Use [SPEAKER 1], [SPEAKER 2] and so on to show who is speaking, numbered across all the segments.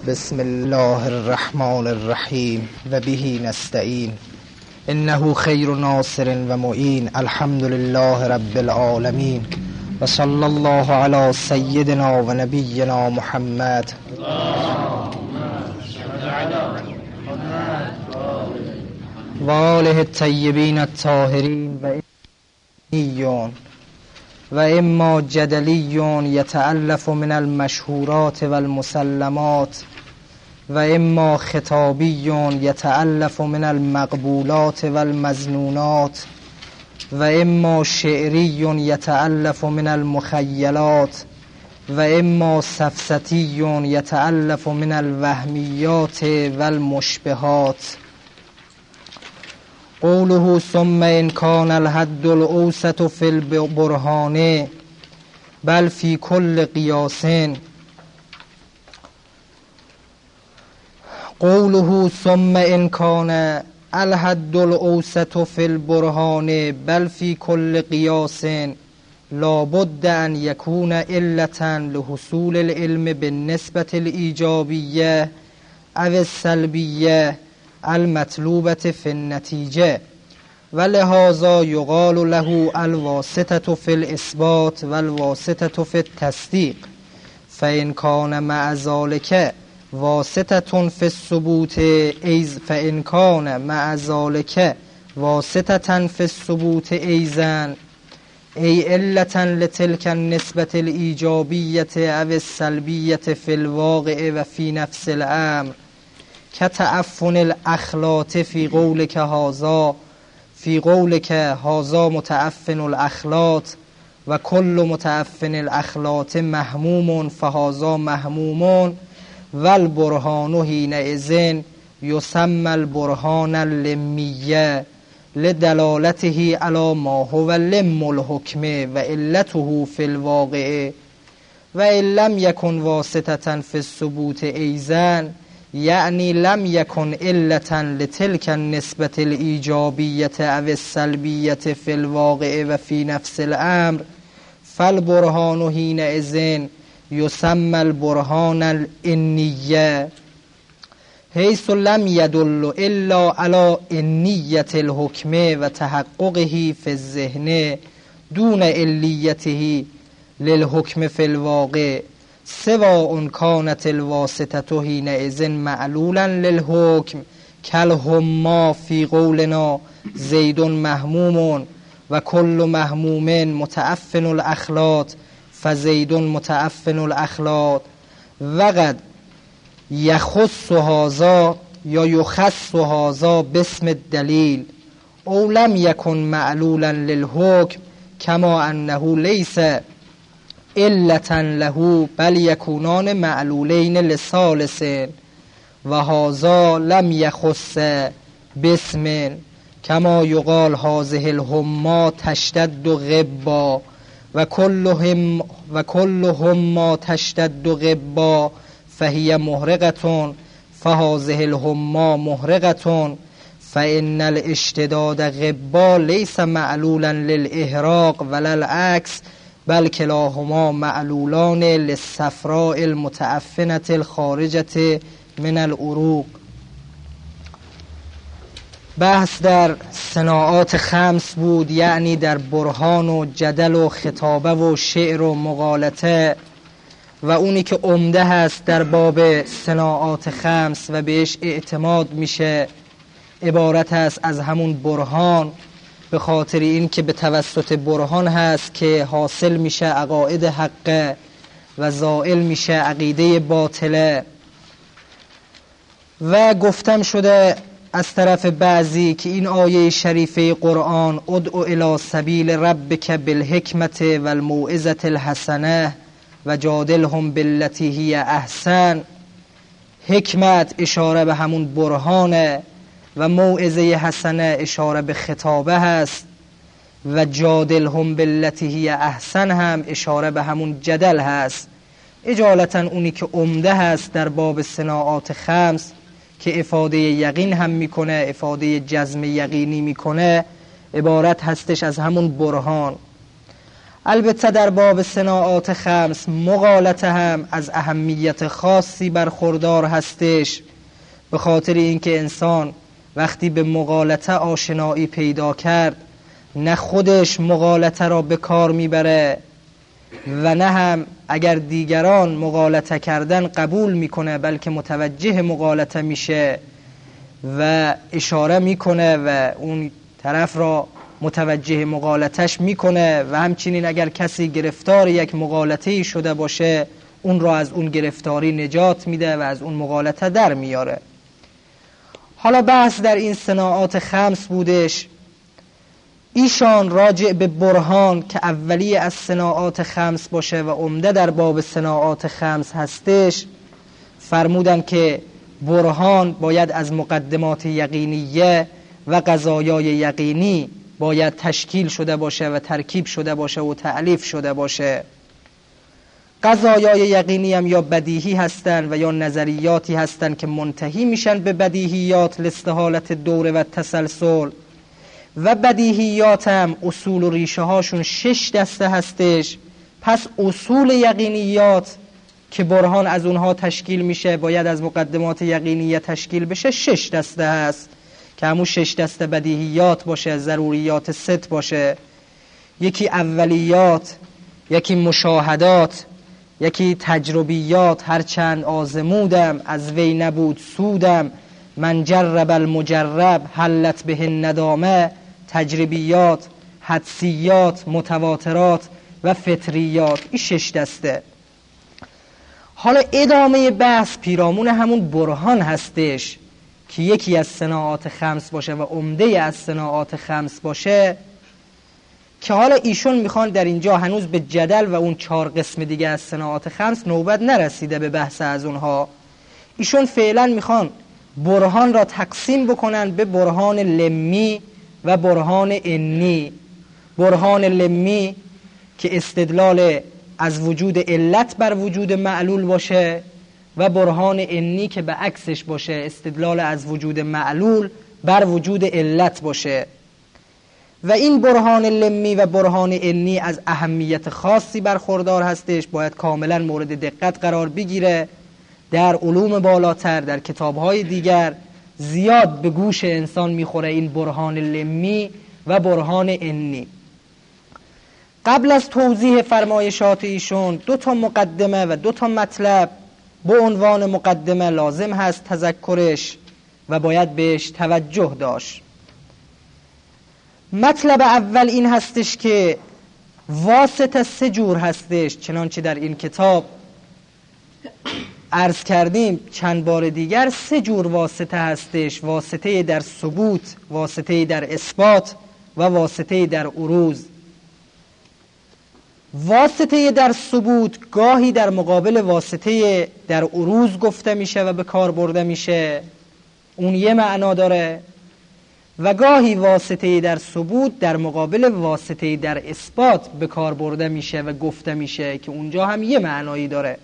[SPEAKER 1] بسم الله الرحمن الرحیم و به نستعین انه خیر ناصر و معین. الحمد لله رب العالمین و صلی الله علی سیدنا و نبینا محمد و آله الطیبین الطاهرین و امیون و اما جدلیون یتألف من المشهورات و المسلمات و اما خطابیون یتألف من المقبولات و المظنونات و اما شعریون یتألف من المخیلات و اما سفسطیون یتألف من الوهمیات و المشبهات. قوله ثم إن كان الحد الأوسط في البرهان بل في كل قياس. قوله ثم إن كان الحد الأوسط في البرهان بل في كل قياس لا بد أن يكون علة لحصول العلم بالنسبة الإيجابية أو السلبية المطلوبة في النتيجة، ولهذا يقال له الواسطة في الإثبات والواسطة في التصديق. فإن كان مع ذلك واسطة في الثبوت فإن كان مع ذلك واسطة في الثبوت أيضا أي علة لتلك النسبة الإيجابية أو السلبية في الواقع وفي نفس الأمر، كتعفن الأخلاط في قولك هذا متعفن الأخلاط وكل متعفن الأخلاط مهموم فهذا مهموم. والبرهان حينئذ يسمى البرهان اللمية لدلالته على ما هو لم الحكم وعلته في الواقع. وإن لم يكن واسطة في الثبوت أيضا يعني لم يكن علة لتلك النسبة الإيجابية أو السلبية في الواقع وفي نفس الأمر، فالبرهان حينئذ يسمى البرهان الإنية حيث لم يدل إلا على إنية الحكم وتحققه في الذهن دون عليته للحكم في الواقع، سواء كانت الواسطة حينئذ معلولا للحكم كالهما في قولنا زيد مهموم وكل مهموم متعفن الأخلاط فزيد متعفن الأخلاط. وقد يخص هذا یا يخص هذا باسم الدليل او لم يكن معلولا للحكم كما أنه ليس علة له بل يكونان معلولين لثالث، وهذا لم يخص باسم كما يقال هذه الهما تشتد غبا وكلهم ما تشتد غبا فهي محرقة فهذه الهما محرقة. فإن الاشتداد غبا ليس معلولا للإحراق ولا العكس بل كلاهما معلولان للصفراء المتعفنة الخارجة من العروق. بحث در صناعات خمس بود، یعنی در برهان و جدل و خطابه و شعر و مقالطه، و اونی که عمده هست در باب صناعات خمس و بهش اعتماد میشه عبارت هست از همون برهان، به خاطر این که به توسط برهان هست که حاصل میشه عقاید حقه و زائل میشه عقیده باطله. و گفتم شده از طرف بعضی که این آیه شریفه قرآن ادعو الی سبیل ربک بالحکمت و الموعظة الحسنه و جادلهم بالتی هی احسن، حکمت اشاره به همون برهانه و موعظه حسنه اشاره به خطابه هست و جادلهم بالتی هی احسن هم اشاره به همون جدل هست. اجالتا اونی که عمده هست در باب صناعات خمس که افاده یقین هم میکنه، افاده جزم یقینی میکنه، عبارت هستش از همون برهان. البته در باب صناعات خمس مغالطه هم از اهمیت خاصی برخوردار هستش، به خاطر اینکه انسان وقتی به مغالطه آشنایی پیدا کرد نه خودش مغالطه را به کار میبره و نه هم اگر دیگران مغالطه کردن قبول میکنه، بلکه متوجه مغالطه میشه و اشاره میکنه و اون طرف را متوجه مغالطش میکنه و همچنین اگر کسی گرفتار یک مغالطه‌ای شده باشه اون را از اون گرفتاری نجات میده و از اون مغالطه در میاره. حالا بحث در این صناعات خمس بودش. ایشان راجع به برهان که اولی از صناعات خمس باشه و عمده در باب صناعات خمس هستش فرمودن که برهان باید از مقدمات یقینیه و قضایای یقینی باید تشکیل شده باشه و ترکیب شده باشه و تألیف شده باشه. قضایای یقینی هم یا بدیهی هستن و یا نظریاتی هستن که منتهی میشن به بدیهیات لاستحالت دوره و تسلسل، و بدیهیات هم اصول و ریشه هاشون 6 دسته هستش. پس اصول یقینیات که برهان از اونها تشکیل میشه باید از مقدمات یقینیه تشکیل بشه 6 دسته هست که همون 6 دسته بدیهیات باشه، ضروریات ست باشه، یکی اولیات، یکی مشاهدات، یکی تجربیات، هرچند آزمودم از وی نبود سودم، من جرب المجرب حلت به ندامه، تجربیات، حدسیات، متواترات و فطریات. این 6 دسته. حالا ادامه بحث پیرامون همون برهان هستش که یکی از صناعات خمس باشه و عمده از صناعات خمس باشه، که حالا ایشون میخوان در اینجا هنوز به جدل و اون 4 قسم دیگه از صناعات خمس نوبت نرسیده به بحث از اونها. ایشون فعلا میخوان برهان را تقسیم بکنن به برهان لمی و برهان انی. برهان لمی که استدلال از وجود علت بر وجود معلول باشه و برهان انی که به عکسش باشه، استدلال از وجود معلول بر وجود علت باشه. و این برهان لمی و برهان انی از اهمیت خاصی برخوردار هستش، باید کاملا مورد دقت قرار بگیره. در علوم بالاتر در کتابهای دیگر زیاد به گوش انسان میخوره این برهان لمی و برهان انی. قبل از توضیح فرمایشات ایشون 2 مقدمه و 2 مطلب به عنوان مقدمه لازم هست تذکرش و باید بهش توجه داشت. مطلب اول این هستش که واسطه 3 جور هستش، چنانچه در این کتاب عرض کردیم چند بار دیگر 3 جور واسطه هستش: واسطه در ثبوت، واسطه در اثبات و واسطه در عروض. واسطه در ثبوت گاهی در مقابل واسطه در عروض گفته میشه و به کار برده میشه، اون یه معنا داره، و گاهی واسطه در ثبوت در مقابل واسطه در اثبات به کار برده میشه و گفته میشه که اونجا هم یه معنایی داره.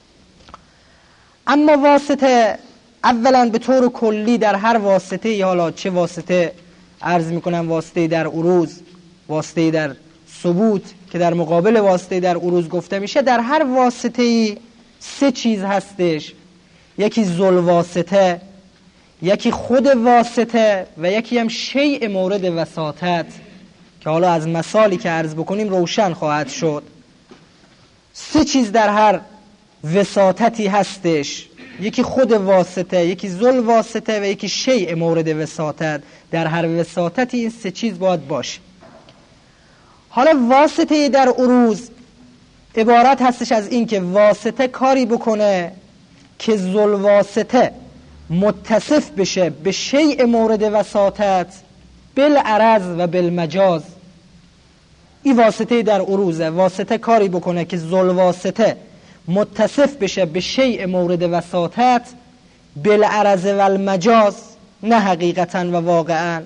[SPEAKER 1] اما واسطه اولا به طور کلی در هر واسطه، حالا چه واسطه عرض میکنم واسطه در عروض، واسطه در ثبوت که در مقابل واسطه در عروض گفته میشه، در هر واسطه 3 چیز هستش: یکی ذوالواسطه، یکی خود واسطه و یکی هم شیء مورد وساطت که حالا از مثالی که عرض بکنیم روشن خواهد شد. 3 چیز در هر وساطتی هستش: یکی خود واسطه، یکی ذوالواسطه و یکی شیء مورد وساطت. در هر وساطتی این 3 چیز باید باشه. حالا واسطه در عروض عبارت هستش از این که واسطه کاری بکنه که ذوالواسطه متصف بشه به شیء مورد وساطت بالعرض و بالمجاز. این واسطه در عروضه. واسطه کاری بکنه که ذوالواسطه متصف بشه به شیء مورد وساطت بالعرض و المجاز، نه حقیقتا و واقعا.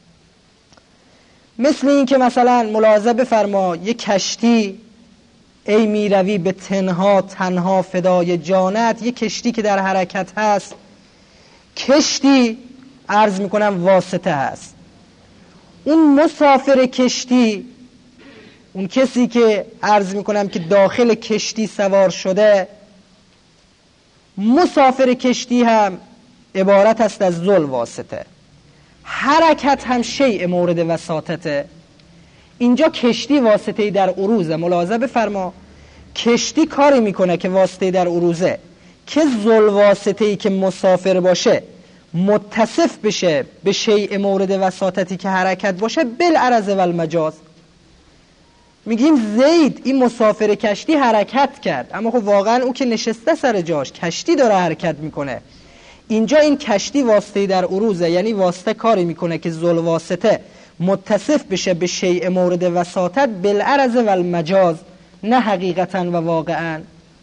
[SPEAKER 1] مثل این که مثلا ملاحظه بفرما یک کشتی، ای میروی به تنها فدای جانت، یک کشتی که در حرکت هست، کشتی عرض میکنم واسطه هست. اون مسافر کشتی اون کسی که عرض میکنم که داخل کشتی سوار شده، مسافر کشتی هم عبارت است از ذل واسطه، حرکت هم شیء مورد وساطته. اینجا کشتی واسطه‌ای در عروضه. ملاحظه بفرما، کشتی کاری میکنه که واسطه‌ای در عروضه، که ذل واسطه‌ای که مسافر باشه متصف بشه به شیء مورد وساطتی که حرکت باشه، بالعرض و المجاز. میگیم زید این مسافر کشتی حرکت کرد، اما خب واقعا او که نشسته سر جاش، کشتی داره حرکت میکنه. اینجا این کشتی واسطه در عروضه، یعنی واسطه کاری میکنه که ذل واسطه متصف بشه به شیء مورد وساطت، بالعرض و المجاز، نه حقیقتا و واقعا.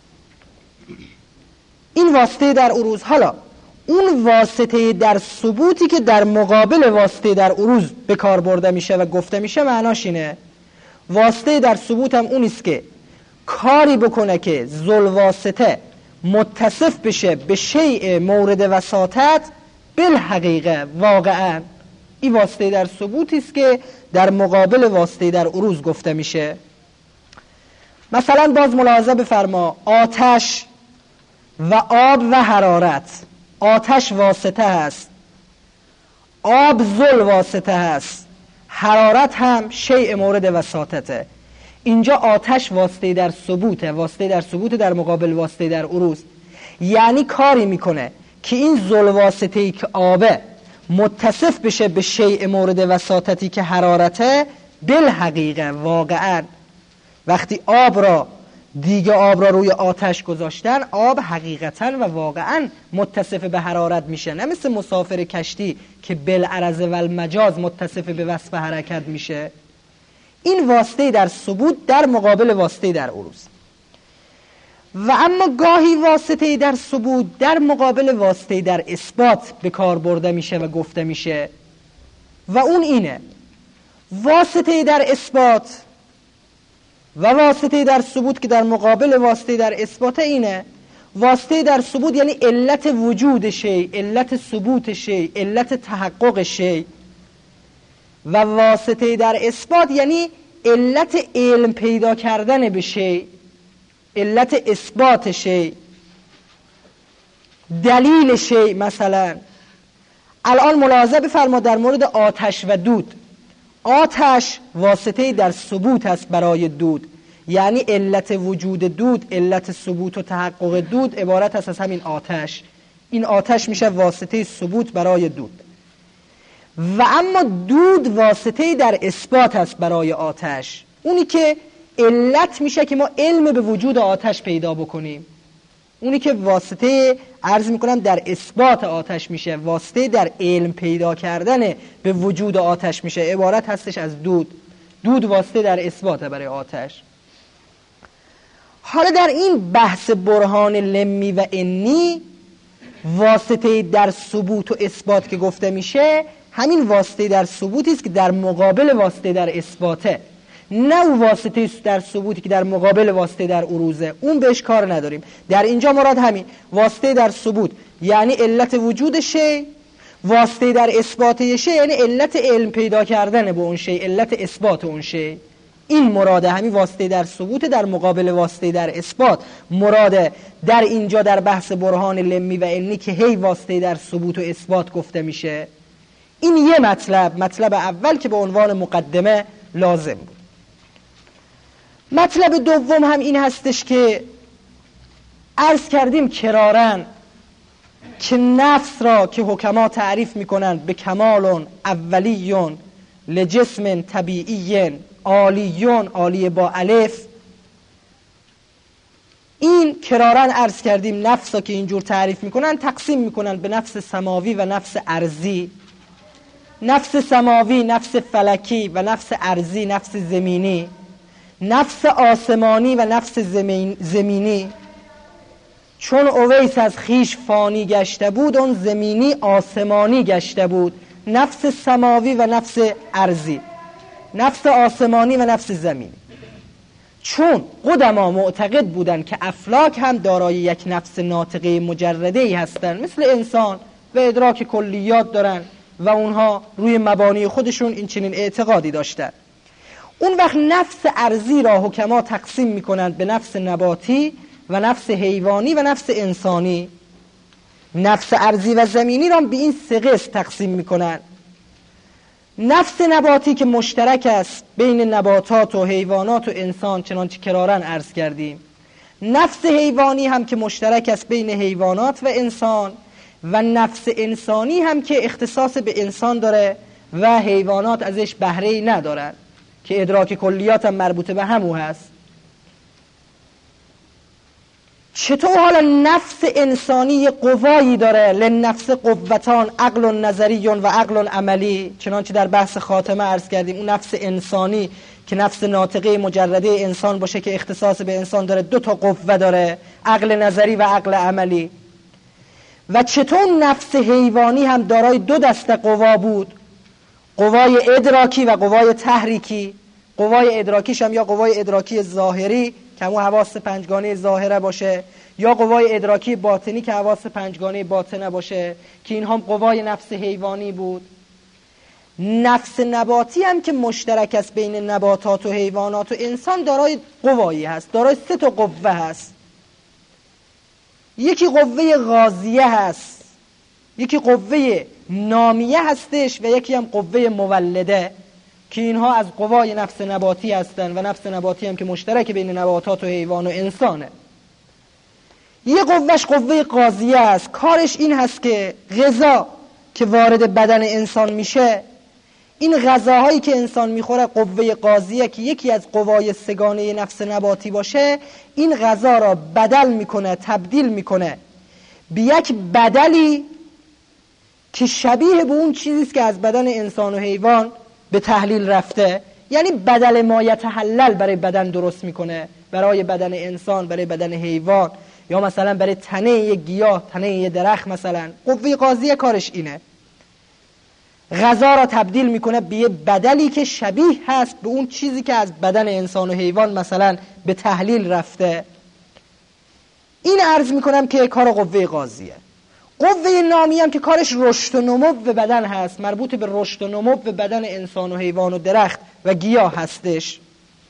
[SPEAKER 1] این واسطه در عروض. حالا اون واسطه در ثبوتی که در مقابل واسطه در عروض به کار برده میشه و گفته میشه، معناش اینه واسطه در ثبوت هم اونیست که کاری بکنه که ذل واسطه متصف بشه به شیء مورد وساطت، بالحقیقه واقعا. این واسطه در ثبوتی است که در مقابل واسطه در عروض گفته میشه. مثلا باز ملاحظه بفرما، آتش و آب و حرارت. آتش واسطه هست، آب ذل واسطه هست، حرارت هم شیء مورد وساطته. اینجا آتش واسطه در ثبوته، واسطه در ثبوت در مقابل واسطه در عروض، یعنی کاری میکنه که این ذل واسطه‌ای که آبه متصف بشه به شیء مورد وساطتی که حرارته، بالحقیقه واقعا. وقتی دیگه آب را روی آتش گذاشتن، آب حقیقتا و واقعا متصف به حرارت میشه، نه مثل مسافر کشتی که بالعرض و المجاز متصف به وصف حرکت میشه. این واسطه در ثبوت در مقابل واسطه در عروض. و اما گاهی واسطه در ثبوت در مقابل واسطه در اثبات به کار برده میشه و گفته میشه، و اون اینه واسطه در اثبات و واسطه در ثبوت که در مقابل واسطه در اثبات. اینه واسطه در ثبوت یعنی علت وجود شی، علت ثبوت شی، علت تحقق شی، و واسطه در اثبات یعنی علت علم پیدا کردن به شی، علت اثبات شی، دلیل شی. مثلا الان ملاحظه بفرما در مورد آتش و دود. آتش واسطه در ثبوت است برای دود، یعنی علت وجود دود، علت ثبوت و تحقق دود عبارت است از همین آتش. این آتش میشه واسطه ثبوت برای دود. و اما دود واسطه در اثبات است برای آتش، اونی که علت میشه که ما علم به وجود آتش پیدا بکنیم، اونی که واسطه عرض میکنم در اثبات آتش میشه، واسطه در علم پیدا کردن به وجود آتش میشه، عبارت هستش از دود. دود واسطه در اثبات برای آتش. حالا در این بحث برهان لمی و انی، واسطه در ثبوت و اثبات که گفته میشه، همین واسطه در ثبوتی است که در مقابل واسطه در اثباته، نه اون واسطه در ثبوتی که در مقابل واسطه در عروضه، اون بهش کار نداریم. در اینجا مراد همین واسطه در ثبوت یعنی علت وجود شی، واسطه در اثبات شی یعنی علت علم پیدا کردن به اون شی، علت اثبات اون شی. این مراده، همین واسطه در ثبوت در مقابل واسطه در اثبات مراده در اینجا در بحث برهان لمی و انی که هی واسطه در ثبوت و اثبات گفته میشه. این یه مطلب اول که به عنوان مقدمه لازم بود. مطلب دوم هم این هستش که عرض کردیم کرارن که نفس را که حکما تعریف میکنند به کمال اولی لجسم طبیعی عالی با الف، این کرارن عرض کردیم نفس را که اینجور تعریف میکنن تقسیم میکنن به نفس سماوی و نفس ارضی. نفس سماوی نفس فلکی و نفس ارضی نفس زمینی، نفس آسمانی و نفس زمینی. چون اویس از خیش فانی گشته بود، اون زمینی آسمانی گشته بود. نفس سماوی و نفس ارضی، نفس آسمانی و نفس زمینی. چون قدما معتقد بودن که افلاک هم دارای یک نفس ناطقه مجرده‌ای هستن مثل انسان و ادراک کلیات دارن و اونها روی مبانی خودشون این چنین اعتقادی داشتن. اون وقت نفس ارضی را حکما تقسیم میکنند به نفس نباتی و نفس حیوانی و نفس انسانی. نفس ارضی و زمینی را به این سه قسم تقسیم میکنند. نفس نباتی که مشترک است بین نباتات و حیوانات و انسان، چنانچه کرارن عرض کردیم. نفس حیوانی هم که مشترک است بین حیوانات و انسان، و نفس انسانی هم که اختصاص به انسان داره و حیوانات ازش بهره‌ای ندارن، که ادراک کلیات هم مربوط به همو هست. چطور حالا نفس انسانی قوایی داره؟ لنفس قوتان، عقل نظری و عقل عملی، چنانچه در بحث خاتمه عرض کردیم. اون نفس انسانی که نفس ناطقه مجرده انسان باشه که اختصاص به انسان داره، 2 تا قوه داره، عقل نظری و عقل عملی. و چطور نفس حیوانی هم دارای 2 دسته قوا بود، قوای ادراکی و قوای تحریکی. قوای ادراکیش هم یا قوای ادراکی ظاهری که همون حواس 5گانه ظاهره باشه، یا قوای ادراکی باطنی که حواس 5گانه باطنه باشه، که این هم قوای نفس حیوانی بود. نفس نباتی هم که مشترک است بین نباتات و حیوانات و انسان، دارای قوایی هست، دارای 3 تا قوه هست. یکی قوه غازیه هست، یکی قوه نامیه هستش، و یکی هم قوه مولده، که اینها از قوای نفس نباتی هستن، و نفس نباتی هم که مشترک بین نباتات و حیوان و انسانه. یه قوهش قوه غازیه است، کارش این هست که غذا که وارد بدن انسان میشه، این غذاهایی که انسان میخوره، قوه غازیه که یکی از قوای 3گانه نفس نباتی باشه، این غذا را بدل میکنه، تبدیل میکنه به یک بدلی که شبیه به اون چیزیست که از بدن انسان و حیوان به تحلیل رفته. یعنی بدل ما یتحلل برای بدن درست میکنه، برای بدن انسان، برای بدن حیوان، یا مثلا برای تنه یک گیاه، تنه یک درخت. مثلا قوه غازیه کارش اینه، غذا را تبدیل میکنه به یه بدلی که شبیه هست به اون چیزی که از بدن انسان و حیوان مثلا به تحلیل رفته. این عرض میکنم که کار قوه غازیه. قوه نامی هم که کارش رشد و نمو به بدن هست، مربوط به رشد و نمو به بدن انسان و حیوان و درخت و گیاه هستش.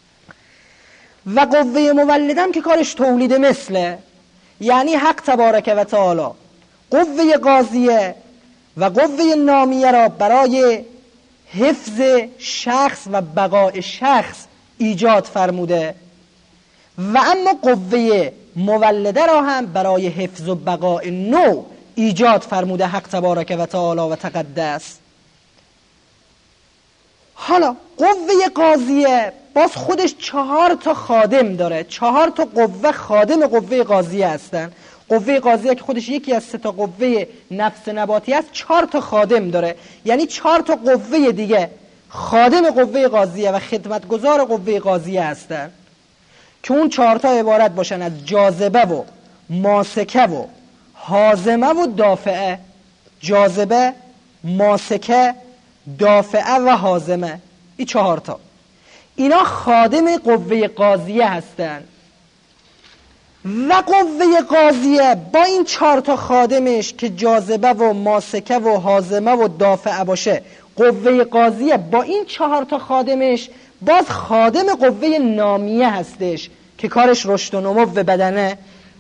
[SPEAKER 1] و قوه مولده هم که کارش تولید مثله، یعنی حق تبارک و تعالی قوه غازیه و قوه نامیه را برای حفظ شخص و بقای شخص ایجاد فرموده، و اما قوه مولده را هم برای حفظ و بقای نوع ایجاد فرموده حق تبارک و تعالی و تقدس. حالا قوه غازیه باز خودش 4 تا خادم داره، 4 تا قوه خادم قوه غازیه هستن. قوه غازیه که خودش یکی از 3 تا قوه نفس نباتی است، 4 تا خادم داره، یعنی 4 تا قوه دیگه خادم قوه غازیه و خدمتگزار قوه غازیه هستن، که اون 4 تا عبارت باشن از جاذبه و ماسکه و هاضمه و دافعه. جاذبه، ماسکه، دافعه و هاضمه، این 4 تا اینا خادم قوه غازیه هستن. و قوه غازیه با این 4 تا خادمش که جاذبه و ماسکه و هاضمه و دافعه باشه، قوه غازیه با این 4 تا خادمش باز خادم قوه نامیه هستش که کارش رشد و نمو به بدنه.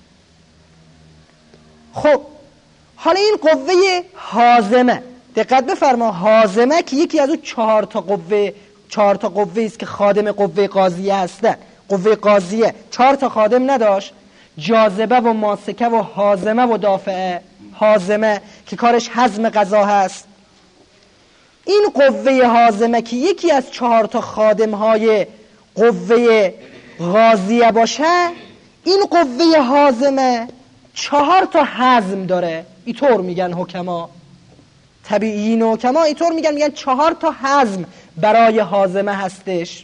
[SPEAKER 1] خب حالا این قوه هاضمه، دقت بفرما، هاضمه که یکی از اون 4 تا قوه است که خادم قوه غازیه هستن. قوه غازیه 4 تا خادم نداشت، جاذبه و ماسکه و هاضمه و دافعه. هاضمه که کارش هضم غذا هست. این قوه هاضمه که یکی از 4 تا خادم های قوه غازیه باشه، این قوه هاضمه 4 تا هضم داره. اینطور میگن حکما، طبیعیین و حکما اینطور میگن 4 تا هضم برای هاضمه هستش.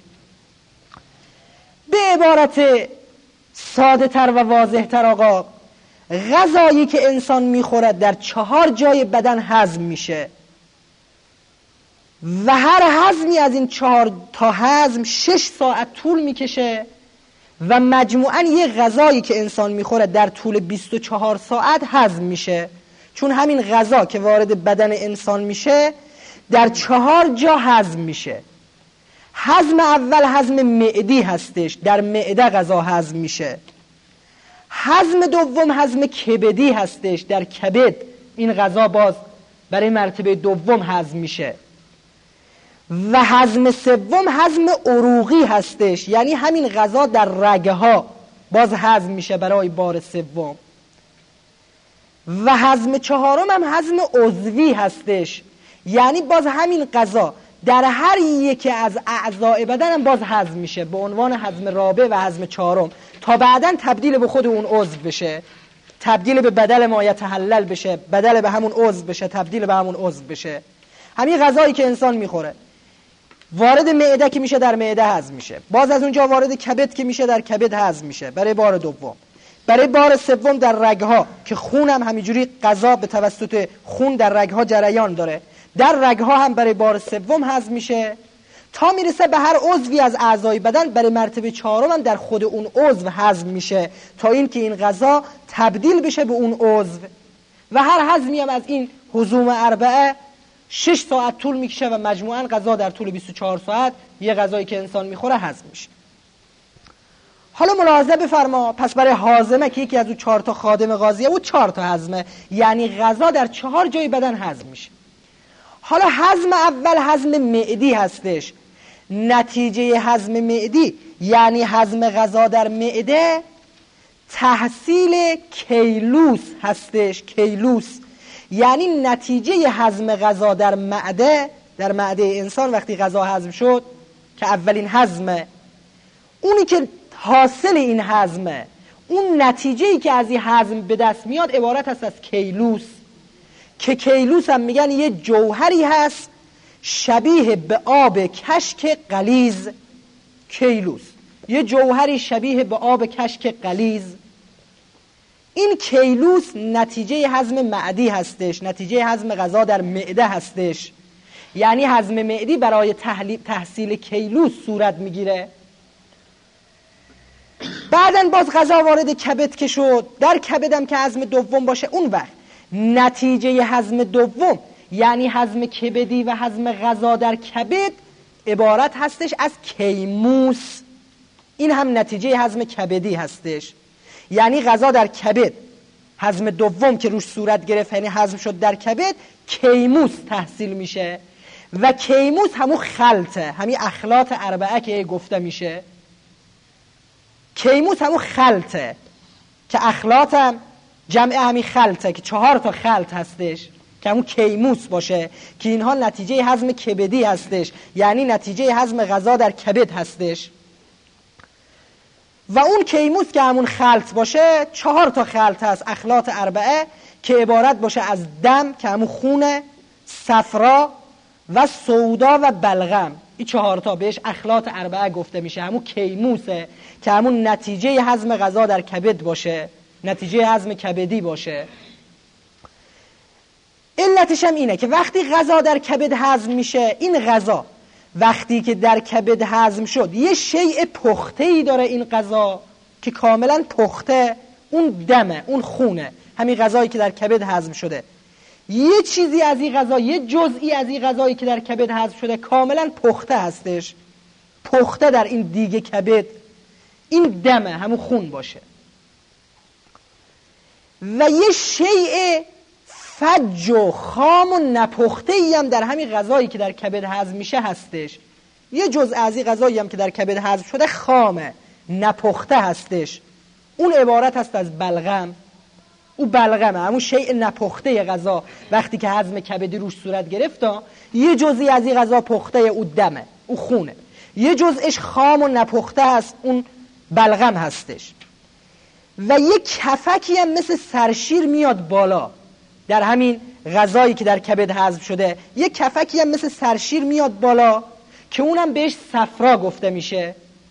[SPEAKER 1] به عبارت ساده تر و واضح تر آقا، غذایی که انسان میخورد در 4 جای بدن هضم میشه، و هر هضمی از این 4 تا هضم 6 ساعت طول میکشه، و مجموعاً یه غذایی که انسان میخوره در طول 24 ساعت هضم میشه. چون همین غذا که وارد بدن انسان میشه در 4 جا هضم میشه. هضم اول هضم معدی هستش، در معده غذا هضم میشه. هضم دوم هضم کبدی هستش، در کبد این غذا باز برای مرتبه دوم هضم میشه. و هضم سوم هضم عروقی هستش، یعنی همین غذا در رگه ها باز هضم میشه برای بار سوم. و هضم چهارم هم هضم عضوی هستش، یعنی باز همین غذا در هر یکی از اعضای بدن هم باز هضم میشه به عنوان هضم رابع و هضم چهارم، تا بعداً تبدیل به خود اون عضو بشه، تبدیل به بدل ما یتحلل بشه، بدل به همون عضو بشه، تبدیل به همون عضو بشه. همین غذایی که انسان میخوره وارد معده که میشه در معده هضم میشه، باز از اونجا وارد کبد که میشه در کبد هضم میشه برای بار دوم. برای بار سوم در رگها که خون هم همینجوری غذا به توسط خون در رگها جریان داره، در رگها هم برای بار سوم هضم میشه تا میرسه به هر عضوی از اعضای بدن. برای مرتبه چهارم هم در خود اون عضو هضم میشه تا اینکه این غذا تبدیل بشه به اون عضو. و هر هضمی هم از این هضوم اربعه 6 ساعت طول میکشه و مجموعاً غذا در طول 24 ساعت یه غذایی که انسان میخوره هضم میشه. حالا ملاحظه بفرما، پس برای هاضمه که یکی از اون 4 تا خادم غازیه و 4 تا هضمه، یعنی غذا در 4 جای بدن هضم میشه. حالا هضم اول هضم معدی هستش. نتیجه هضم معدی یعنی هضم غذا در معده تحصیل کیلوس هستش. کیلوس یعنی نتیجه هضم غذا در معده، در معده انسان وقتی غذا هضم شد که اولین هضمه، اونی که حاصل این هضمه، اون نتیجه‌ای که از این هضم به دست میاد عبارت است از کیلوس، که کیلوس هم میگن یه جوهری هست شبیه به آب کشک غلیظ. کیلوس یه جوهری شبیه به آب کشک غلیظ. این کیلوس نتیجه هضم معدی هستش، نتیجه هضم غذا در معده هستش، یعنی هضم معدی برای تحصیل کیلوس صورت میگیره. بعدن باز غذا وارد کبد که شد، در کبدم که هضم دوم باشه، اون وقت نتیجه هضم دوم یعنی هضم کبدی و هضم غذا در کبد عبارت هستش از کیموس. این هم نتیجه هضم کبدی هستش، یعنی غذا در کبد هضم دوم که روش صورت گرفت، یعنی هضم شد در کبد، کیموس تحصیل میشه. و کیموس همون خلطه، همین اخلاط اربعه که گفته میشه. کیموس همون خلطه که اخلاط هم جمع همین خلطه که 4 تا خلط هستش که همون کیموس باشه، که اینها نتیجه هضم کبدی هستش، یعنی نتیجه هضم غذا در کبد هستش. و اون کیموس که همون خلط باشه 4 تا خلط هست، اخلاط اربعه، که عبارت باشه از دم که همون خونه، صفرا و سودا و بلغم. این 4 تا بهش اخلاط اربعه گفته میشه، همون کیموسه که همون نتیجه هضم غذا در کبد باشه، نتیجه هضم کبدی باشه. علتش هم اینه که وقتی غذا در کبد هضم میشه، این غذا وقتی که در کبد هضم شد یه شیء پخته‌ای داره این غذا که کاملا پخته، اون دمه، اون خونه، همین غذایی که در کبد هضم شده. یه چیزی از این غذا، یه جزئی از این غذایی که در کبد هضم شده کاملا پخته هستش، پخته در این دیگ کبد، این دمه، همون خون باشه. و یه شیء فج و خام و نپخته‌ای هم در همین غذایی که در کبد هضم میشه هستش. یه جزء از این غذایی هم که در کبد هضم شده خامه، نپخته هستش، اون عبارت هست از بلغم. او بلغمه، همون شیء نپخته غذا وقتی که هضم کبدی روش صورت گرفت، یه جزئی از این غذا پخته، او دمه، او خونه، یه جزءش خام و نپخته است، اون بلغم هستش. و یه کفکی هم مثل سرشیر میاد بالا در همین غذایی که در کبد هضم شده، یه کفکی هم مثل سرشیر میاد بالا که اونم بهش صفرا گفته میشه.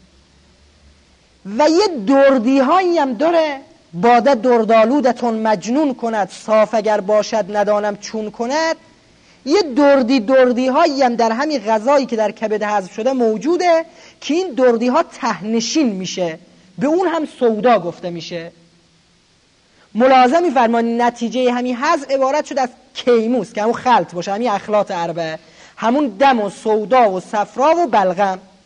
[SPEAKER 1] و یه دردی هایی هم داره، باده دردالودتون مجنون کند، صاف اگر باشد ندانم چون کند. یه دردی هایی هم در همین غذایی که در کبد هضم شده موجوده که این دردی ها تهنشین میشه، به اون هم سودا گفته میشه. ملاحظه می‌فرمایید نتیجه همین هضم عبارت شد از کیموس که همون خلط باشه، همین اخلاط اربعه، همون دم و سودا و صفرا و بلغم،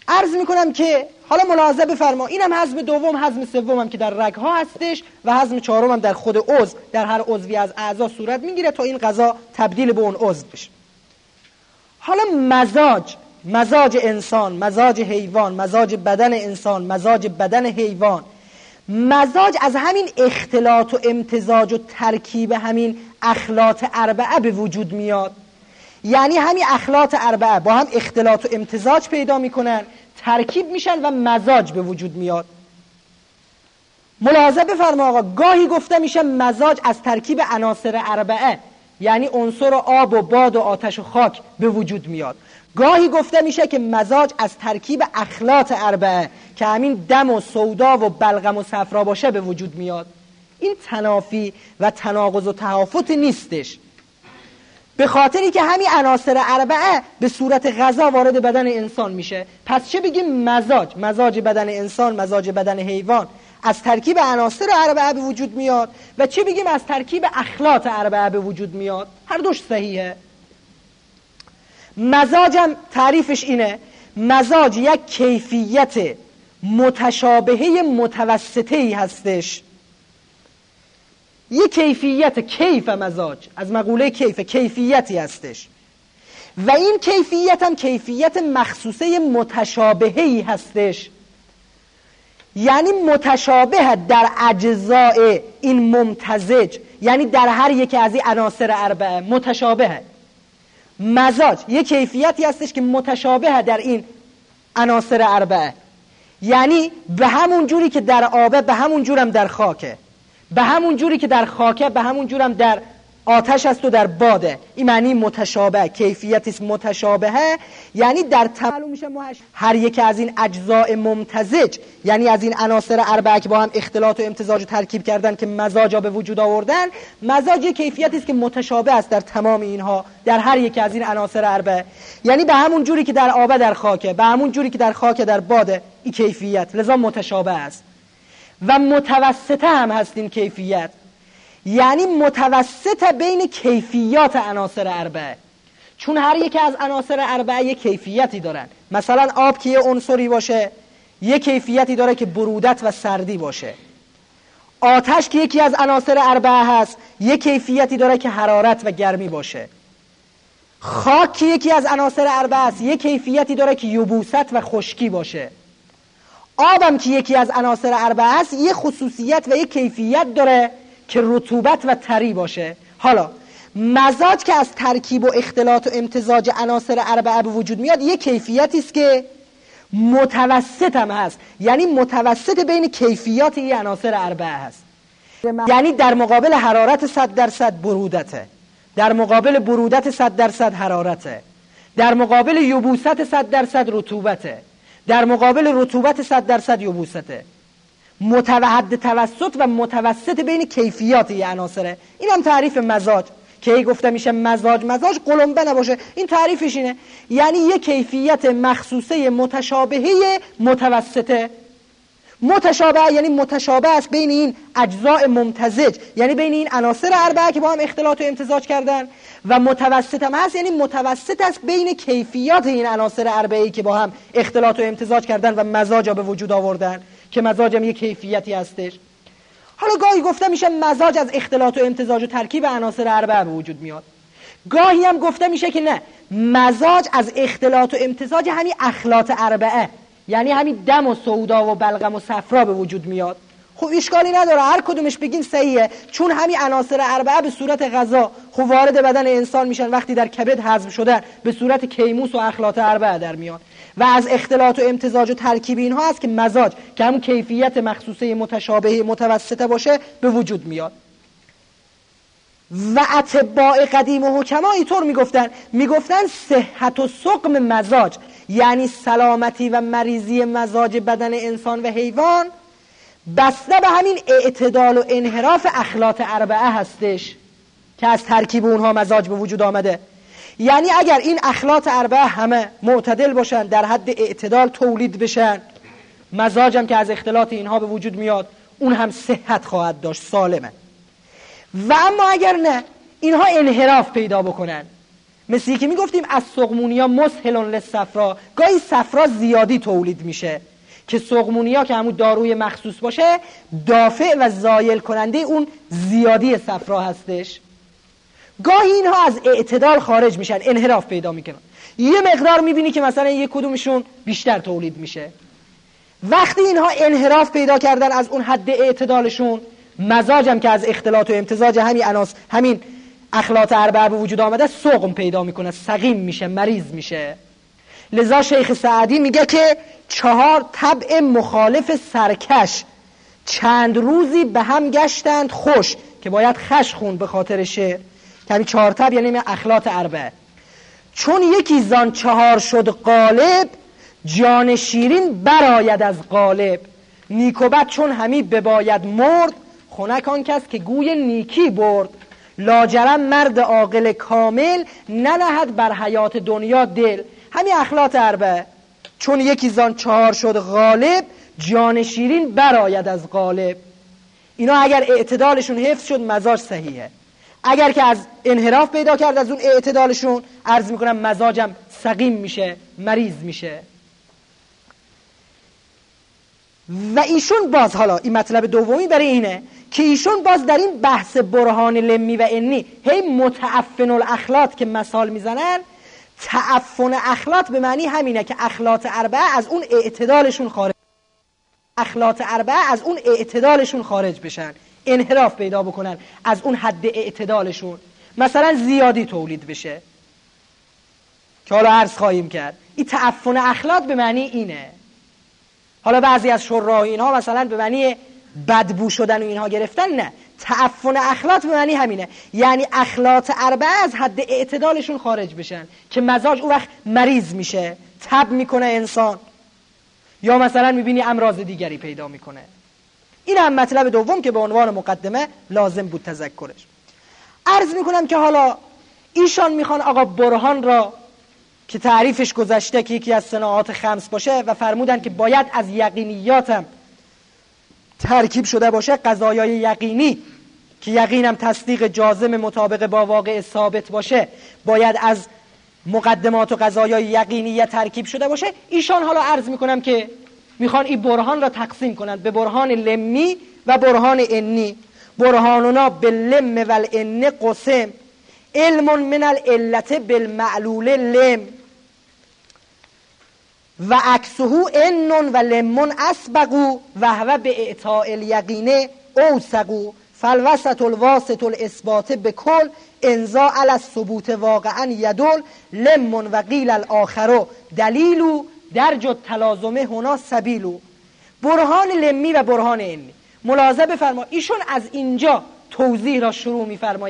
[SPEAKER 1] عرض میکنم که حالا ملاحظه بفرما، اینم حزم دوم، حزم سوم هم که در رگها هستش و حزم چهارم هم در خود عضو، در هر عضوی از اعضا صورت میگیره تا این غذا تبدیل به اون عضو بشه. حالا مزاج انسان، مزاج حیوان، مزاج بدن انسان، مزاج بدن حیوان، مزاج از همین اختلاط و امتزاج و ترکیب همین اخلاط اربعه به وجود میاد. یعنی همین اخلاط اربعه با هم اختلاط و امتزاج پیدا میکنن، ترکیب میشن و مزاج به وجود میاد. ملاحظه بفرما آقا، گاهی گفته میشه مزاج از ترکیب عناصر اربعه، یعنی عنصر آب و باد و آتش و خاک به وجود میاد. گاهی گفته میشه که مزاج از ترکیب اخلاط اربعه که همین دم و سودا و بلغم و صفرا باشه به وجود میاد. این تنافی و تناقض و تهافت نیستش، به خاطری که همین عناصر اربعه به صورت غذا وارد بدن انسان میشه. پس چه بگیم مزاج بدن انسان، مزاج بدن حیوان از ترکیب عناصر اربعه به وجود میاد و چه بگیم از ترکیب اخلاط اربعه به وجود میاد. هر دوش صحیحه. مزاجم تعریفش اینه، مزاج یک کیفیت متشابهه متوسطه‌ای هستش. یک کیفیت، کیف مزاج از مقوله کیفیتی هستش و این کیفیت هم کیفیت مخصوصه متشابهی هستش. یعنی متشابه در اجزاء این ممتزج، یعنی در هر یک از این عناصر اربعه متشابهه. مزاج یک کیفیتی هستش که متشابه در این عناصر اربعه، یعنی به همون جوری که در آبه به همون جورم در خاکه، به همون جوری که در خاکه به همون جورم در آتش است و در باده. این معنی متشابه، کیفیتی است متشابهه، یعنی در معلوم میشه هر یک از این اجزاء ممتزج، یعنی از این عناصر اربعه که با هم اختلاط و امتزاج و ترکیب کردن که مزاجا به وجود آوردن، مزاج یک کیفیتی است که متشابه است در تمام اینها، در هر یک از این عناصر اربعه، یعنی به همون جوری که در آبه در خاکه، به همون جوری که در خاکه در باده، این کیفیت لذا متشابه است. و متوسطه هم هست این کیفیت، یعنی متوسط بین کیفیات عناصر اربعه، چون هر یک از عناصر اربعه یک کیفیتی دارن. مثلا آب که یه عنصری باشه یک کیفیتی داره که برودت و سردی باشه. آتش که یکی از عناصر اربعه هست یک کیفیتی داره که حرارت و گرمی باشه. خاک که یکی از عناصر اربعه است یک کیفیتی داره که یبوست و خشکی باشه. آبم که یکی از عناصر اربعه است یک خصوصیت و یک کیفیت داره که رطوبت و طری باشه. حالا مزاج که از ترکیب و اختلاط و امتزاج عناصر اربعه به وجود میاد یک کیفیتی است که متوسط هم هست، یعنی متوسط بین کیفیات این عناصر اربعه هست. یعنی در مقابل حرارت 100% برودته، در مقابل برودت 100% حرارته، در مقابل یبوست 100% رطوبته، در مقابل رطوبت 100% یبوسته. متوحد توسط و متوسط بین کیفیات این عناصره. این هم تعریف مزاج که ای گفته میشه مزاج قلمبه نباشه، این تعریفش اینه، یعنی یک کیفیت مخصوصه متشابهه متوسطه. متشابه یعنی متشابه است بین این اجزاء ممتزج، یعنی بین این عناصر اربعه که با هم اختلاط و امتزاج کردن، و متوسط هم هست یعنی متوسط است بین کیفیات این عناصر اربعه‌ای که با هم اختلاط و امتزاج کردن و مزاج به وجود آوردن، که مزاج هم یک کیفیتی هستش. حالا گاهی گفته میشه مزاج از اختلاط و امتزاج و ترکیب عناصر اربعه به وجود میاد، گاهی هم گفته میشه که نه، مزاج از اختلاط و امتزاج همین اخلاط اربعه، یعنی همین دم و سودا و بلغم و صفرا به وجود میاد. خب اشکالی نداره، هر کدومش بگین صحیحه، چون همین عناصر اربعه به صورت غذا خب وارد بدن انسان میشن، وقتی در کبد هضم شدن به صورت کیموس و اخلاط اربعه در میاد، و از اختلاط و امتزاج و ترکیب اینها است که مزاج که همون کیفیت مخصوصه متشابه متوسطه باشه به وجود میاد. و اطباء قدیم و حکما اینطور میگفتن صحت و سقم مزاج، یعنی سلامتی و مریضی مزاج بدن انسان و حیوان، بسته به همین اعتدال و انحراف اخلاط اربعه هستش که از ترکیب اونها مزاج به وجود آمده. یعنی اگر این اخلاط اربعه همه معتدل باشن، در حد اعتدال تولید بشن، مزاجم که از اختلاط اینها به وجود میاد اون هم صحت خواهد داشت، سالمه. و اما اگر نه، اینها انحراف پیدا بکنن مثل که میگفتیم از سقمونیا مسهلون للصفرا، گاهی صفرا زیادی تولید میشه که سقمونیا که همون داروی مخصوص باشه دافع و زایل کننده اون زیادی صفرا هستش. گاهی اینها از اعتدال خارج میشن، انحراف پیدا میکنن. یه مقدار میبینی که مثلا یک کدومشون بیشتر تولید میشه. وقتی اینها انحراف پیدا کردن از اون حد اعتدالشون، مزاجم که از اختلاط و امتزاج همین اخلاط اربعه به وجود آمده سقم پیدا میکنه، سقیم میشه، مریض میشه. لذا شیخ سعدی میگه که 4 طبع مخالف سرکش چند روزی به هم گشتند خوش، که باید خش خون به خاطر شعر که همین 4 طبع یعنی اخلاط اربعه. چون یکی زان 4 شد غالب، جان شیرین براید از قالب. نیک و بد چون همی بباید مرد، خنک آن کس که گوی نیکی برد. لاجرم مرد عاقل کامل، ننهد بر حیات دنیا دل. همین اخلاط اربعه. چون یکی زان 4 شد غالب، جان شیرین براید از قالب. اینا اگر اعتدالشون حفظ شد مزاج صحیحه. اگر که از انحراف پیدا کرد از اون اعتدالشون، عرض میکنم مزاجم سقیم میشه، مریض میشه. و ایشون باز، حالا این مطلب دومی برای اینه که ایشون باز در این بحث برهان لمی و انی هی متعفن الاخلاط که مثال میزنن، تعفن اخلاط به معنی همینه که اخلاط اربعه از اون اعتدالشون خارج بشن، انحراف پیدا بکنن از اون حد اعتدالشون، مثلا زیادی تولید بشه که حالا عرض خواهیم کرد. این تعفن اخلاط به معنی اینه. حالا بعضی از شراح اینها مثلا به معنی بدبو شدن و اینها گرفتن، نه، تعفن اخلاط به معنی همینه، یعنی اخلاط اربعه از حد اعتدالشون خارج بشن که مزاج اون وقت مریض میشه، تب میکنه انسان، یا مثلا میبینی امراض دیگری پیدا میکنه. این هم مطلب دوم که به عنوان مقدمه لازم بود تذکرش. عرض میکنم که حالا ایشان میخوان آقا برهان را که تعریفش گذشته که یکی از صناعات خمس باشه و فرمودن که باید از یقینیاتم ترکیب شده باشه، قضایای یقینی که یقینم تصدیق جازم مطابق با واقع ثابت باشه، باید از مقدمات و قضایای یقینی ترکیب شده باشه. ایشان حالا عرض میکنم که میخوان این برهان را تقسیم کنند به برهان لمی و برهان انی. برهاننا باللم والان قسم، علم من العلت بالمعلول لم، و عکسه ان و لم اسبقو و هو به اعطاء الیقین اوثقو. فالوسط الواسط الاثبات بکل انزا علی الثبوت واقعا یدل. لم و قیل الاخر دلیل درج التلازم هنا سبیل. برهان لمی و برهان انی ملاحظه بفرما، ایشون از اینجا توضیح را شروع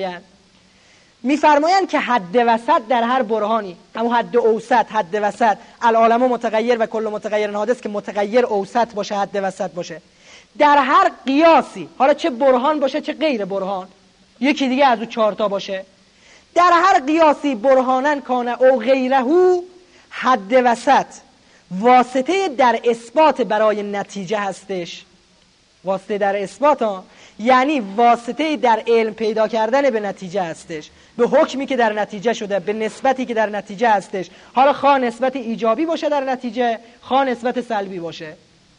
[SPEAKER 1] میفرمایند که حد وسط در هر برهانی، همون حد اوسط، حد وسط، العالم متغیر و کل متغیر حادث، که متغیر اوسط باشه، حد وسط باشه، در هر قیاسی، حالا چه برهان باشه چه غیر برهان، یکی دیگه از اون 4 تا باشه، در هر قیاسی برهانن کانه او غیره، حد وسط واسطه در اثبات برای نتیجه هستش. واسطه در اثبات یعنی واسطه در علم پیدا کردن به نتیجه هستش، به حکمی که در نتیجه شده، به نسبتی که در نتیجه هستش، حالا خواه نسبت ایجابی باشه در نتیجه، خواه نسبت سلبی باشه.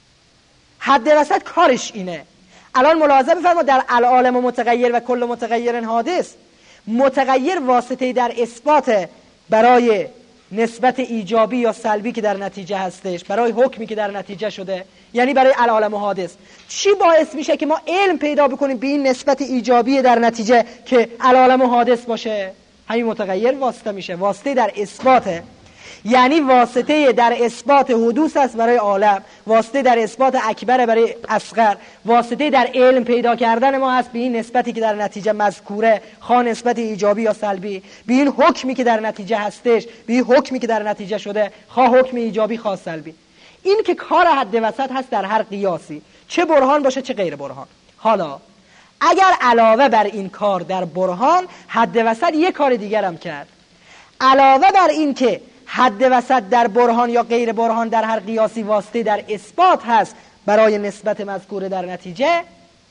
[SPEAKER 1] حد وسط کارش اینه. الان ملاحظه بفرما در العالم متغیر و کل متغیر حادث، متغیر واسطه در اثبات برای نسبت ایجابی یا سلبی که در نتیجه هستش، برای حکمی که در نتیجه شده، یعنی برای العالم حادث. چی باعث میشه که ما علم پیدا بکنیم به این نسبت ایجابی در نتیجه که العالم حادث باشه؟ همین متغیر واسطه میشه، واسطه در اثباته، یعنی واسطه در اثبات حدوث است برای عالم، واسطه در اثبات اکبر برای اصغر، واسطه در علم پیدا کردن ما هست به این نسبتی که در نتیجه مذکوره، خواه نسبت ایجابی یا سلبی، به این حکمی که در نتیجه هستش، به این حکمی که در نتیجه شده، خواه حکم ایجابی خواه سلبی. این که کار حد وسط هست در هر قیاسی، چه برهان باشه چه غیر برهان. حالا اگر علاوه بر این کار در برهان، حد وسط یک کار دیگر هم کرد. علاوه بر این که حد وسط در برهان یا غیر برهان در هر قیاسی واسطه در اثبات هست برای نسبت مذکور در نتیجه،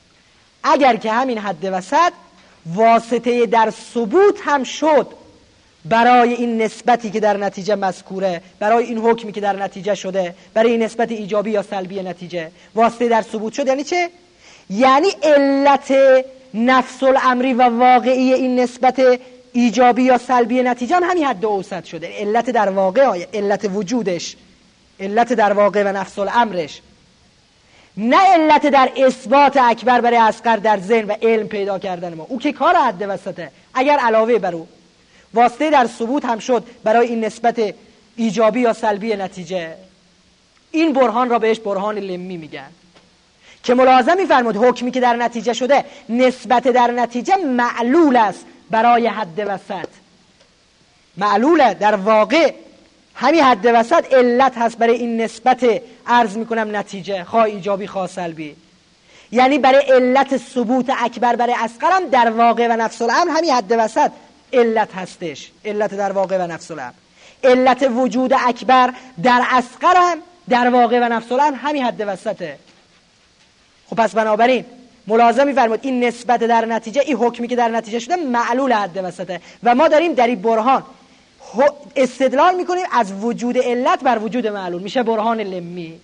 [SPEAKER 1] اگر که همین حد وسط واسطه در ثبوت هم شد برای این نسبتی که در نتیجه مذکوره، برای این حکمی که در نتیجه شده، برای این نسبت ایجابی یا سلبی نتیجه واسطه در ثبوت شد. یعنی چه؟ یعنی علت نفس الامری و واقعی این نسبت ایجابی یا سلبی نتیجه هم همین حد اوسط شده. علت در واقع، علت وجودش، علت در واقع و نفس الامرش، نه علت در اثبات اکبر برای اصغر در ذهن و علم پیدا کردن ما. او که کار حد وسطه. اگر علاوه بر او واسطه در ثبوت هم شد برای این نسبت ایجابی یا سلبی نتیجه، این برهان را بهش برهان لمی میگن که ملاحظه می‌فرمود حکمی که در نتیجه شده نسبت در نتیجه معلول است برای حد وسط. معلوله در واقع همین حد وسط علت هست برای این نسبت، عرض میکنم نتیجه، خواه ایجابی خواه سلبی. یعنی برای علت ثبوت اکبر برای اصغر هم در واقع و نفس الامر همین حد وسط علت هستش. علت در واقع و نفس الامر، علت وجود اکبر در اصغر هم در واقع و نفس الامر همین حد وسطه. خب پس بنابراین ملاحظه می‌فرمایید این نسبت در نتیجه، این حکمی که در نتیجه شده معلول حد وسطه و ما داریم در این برهان استدلال میکنیم از وجود علت بر وجود معلول، میشه برهان لمی.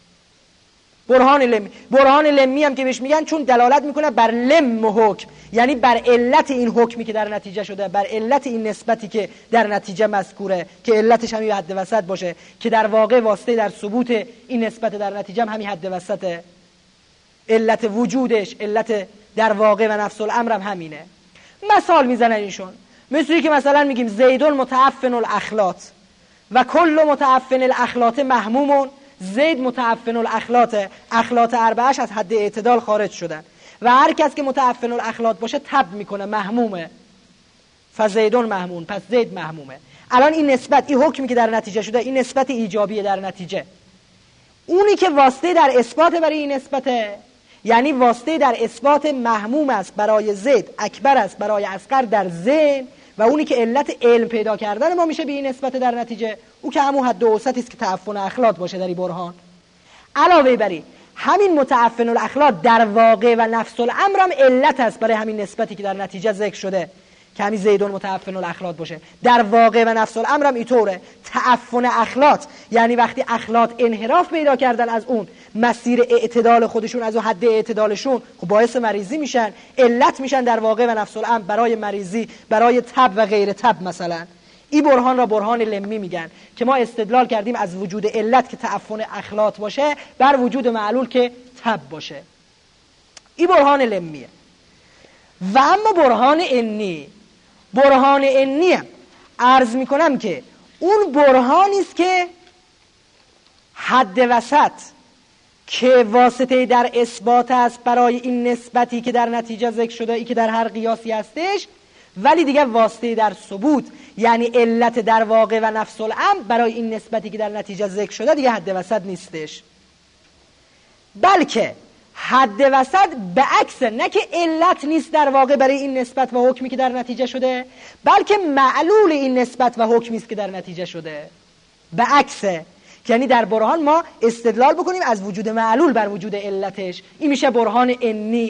[SPEAKER 1] برهان لمی هم که بهش میگن چون دلالت میکنه بر لم حکم، یعنی بر علت این حکمی که در نتیجه شده، بر علت این نسبتی که در نتیجه مذکوره که علتش همین حد وسط باشه، که در واقع واسطه در ثبوت این نسبت در نتیجه هم همین حد وسطه. علت وجودش، علت در واقع و نفس الامر هم همینه. مثال میزنن ایشون، مثلی که مثلا میگیم زیدون متعفن الاخلاط و کل متعفن الاخلاط محمومون. زید متعفن الاخلاط، اخلاط اربعش از حد اعتدال خارج شدن و هر کس که متعفن الاخلاط باشه تب میکنه، محمومه. فزیدون محموم، پس زید محمومه. الان این نسبت، این حکمی که در نتیجه شده، این نسبت ایجابیه در نتیجه. اونی که واسطه در اثبات برای این نسبته، یعنی واسطه در اثبات محموم است برای زید، اکبر است برای اصغر در ذهن، و اونی که علت علم پیدا کردن ما میشه به این نسبت در نتیجه، او که همون حد اوسطی است که تعفن اخلاط باشه در این برهان. علاوه بر همین متعفن الاخلاط در واقع و نفس الامر هم علت است برای همین نسبتی که در نتیجه ذکر شده که همین زیدون متعفن الاخلاط باشه. در واقع و نفس الامر هم اینطوره. تعفن اخلاط یعنی وقتی اخلاط انحراف پیدا کردن از اون مسیر اعتدال خودشون، از اون حد اعتدالشون، خب باعث مریضی میشن، علت میشن در واقع و نفس الامر برای مریضی، برای تب و غیر تب. مثلا این برهان را برهان لمی میگن که ما استدلال کردیم از وجود علت که تعفن اخلاط باشه بر وجود معلول که تب باشه. این برهان لمیه. و اما برهان انی، برهان انی عرض میکنم که اون برهانی است که حد وسط که واسطه در اثبات است برای این نسبتی که در نتیجه ذکر شده، ای که در هر قیاسی هستش، ولی دیگه واسطه در ثبوت یعنی علت در واقع و نفس الامر برای این نسبتی که در نتیجه ذکر شده دیگه حد وسط نیستش، بلکه حد وسط به عکس، نه که علت نیست در واقع برای این نسبت و حکمی که در نتیجه شده، بلکه معلول این نسبت و حکمی است که در نتیجه شده. به عکسه، یعنی در برهان ما استدلال بکنیم از وجود معلول بر وجود علتش. این میشه برهان انی.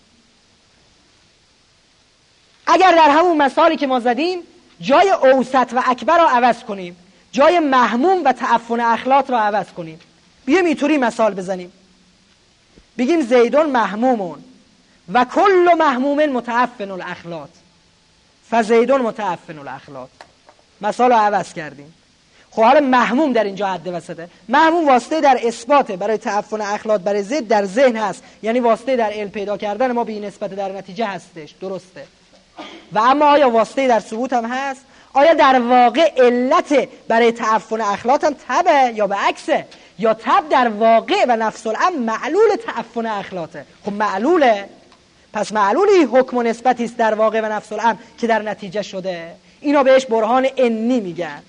[SPEAKER 1] اگر در همون مثالی که ما زدیم جای اوسط و اکبر را عوض کنیم، جای محموم و تعفن اخلاط را عوض کنیم، بیایم اینطوری مثال بزنیم، بگیم زیدون محمومون و کل محموم متعفن الاخلاط فزیدون متعفن الاخلاط. مثال رو عوض کردیم. خب حالا محموم در اینجا حد وسطه. محموم واسطه در اثبات برای تعفن اخلاط برای زید در ذهن هست، یعنی واسطه در علم پیدا کردن ما به این نسبت در نتیجه هستش، درسته. و اما آیا واسطه در ثبوت هم هست؟ آیا در واقع علت برای تعفن اخلاط هم تبه یا به عکسه، یا تب در واقع و نفس الامر معلول تعفن اخلاطه؟ خب معلوله. پس معلولی حکم و نسبتی است در واقع و نفس الامر که در نتیجه شده. اینا بهش برهان انی میگن.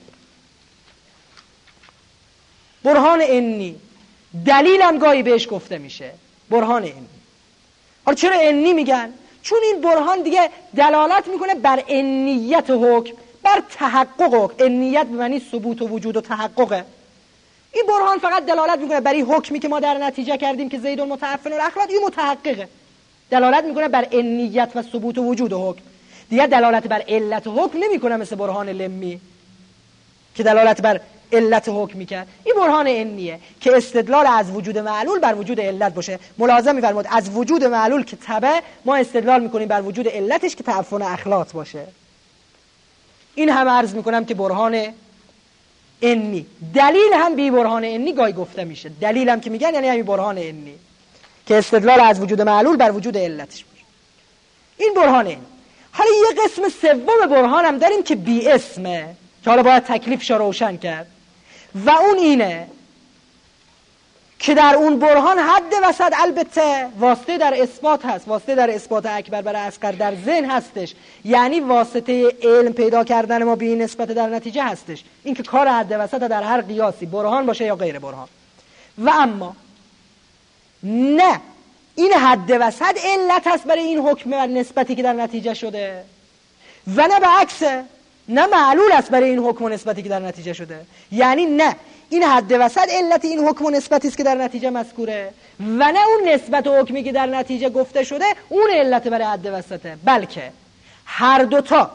[SPEAKER 1] برهان انی دلیل هم گاهی بهش گفته میشه برهان انی. حالا چرا انی میگن؟ چون این برهان دیگه دلالت میکنه بر انیت حکم، بر تحقق حکم. انیت به معنی ثبوت و وجود و تحققه. این برهان فقط دلالت میکنه بر این حکمی که ما در نتیجه کردیم که زیدون متعفن الاخلاط، این متحققه، دلالت میکنه بر انیت و ثبوت و وجود حکم. دیگه دلالت بر علت حکم نمیکنه مثل برهان لمی که دلالت بر علت حکم میکرد. این برهان عنیه که استدلال از وجود معلول بر وجود علت باشه. ملاحظه می‌فرمایید از وجود معلول که تبع، ما استدلال میکنیم بر وجود علتش که تعفن اخلاط باشه. این هم عرض میکنم که برهان عنی. دلیل هم بی برهان عنی گاهی گفته میشه. دلیل هم که میگن یعنی همین برهان عنی که استدلال از وجود معلول بر وجود علتش باشه. این برهان عنی. حالا یه قسم سوم برهان هم داریم که بی اسمه که حالا باید تکلیفش رو روشن کرد و اون اینه که در اون برهان حد وسط البته واسطه در اثبات هست. واسطه در اثبات اکبر برای اصغر در ذهن هستش، یعنی واسطه علم پیدا کردن ما به این نسبت در نتیجه هستش. این که کار حد وسط در هر قیاسی برهان باشه یا غیر برهان. و اما نه، این حد وسط علت هست برای این حکم و نسبتی که در نتیجه شده و نه به عکسه، نه معلول است برای این حکم و نسبتی که در نتیجه شده. یعنی نه این حد وسط علت این حکم و نسبتی است که در نتیجه مذکوره و نه اون نسبت و حکمی که در نتیجه گفته شده اون علت برای حد وسطه، بلکه هر دوتا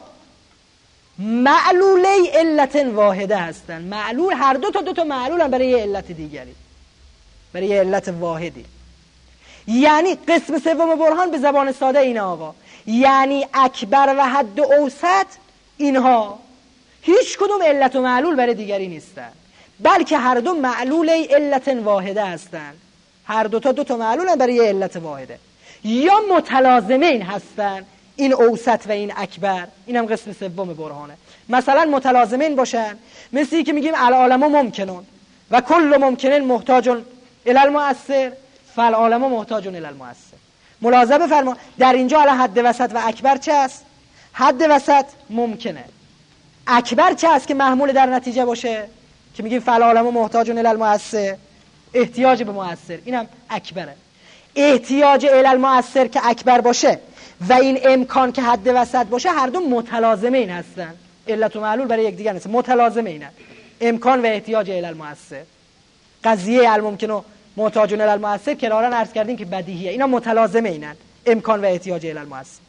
[SPEAKER 1] معلولی علت واحده هستن. معلول هر دوتا معلول هم برای علت دیگری، برای علت واحدی. یعنی قسم سوم برهان به زبان ساده اینه آقا، یعنی اکبر و حد اوسط اینها هیچ کدوم علت و معلول برای دیگری نیستن، بلکه هر دو معلول علت واحده هستن. هر دوتا معلول برای علت واحده یا متلازمین هستن، این اوسط و این اکبر. اینم قسم سوم برهانه. مثلا متلازمین باشن مثلی که میگیم العالم ممکنون و کل ممکنن محتاج الی المؤثر فالعالم محتاج الی المؤثر. ملاحظه بفرما در اینجا علی حد وسط و اکبر چه است؟ حد وسط ممکنه، اکبر چه است که محمول در نتیجه باشه که میگیم فالعالم محتاج الی المؤثر، احتیاج به مؤثر. اینم اکبره. احتیاج الی المؤثر که اکبر باشه و این امکان که حد وسط باشه هر دو متلازمین هستن. علت و معلول برای یکدیگر نیست، متلازمینن. امکان و احتیاج الی المؤثر. قضیه الممکن و محتاج الی المؤثر کرارا عرض کردیم که بدیهیه. اینا متلازمینن، امکان و احتیاج الی المؤثر.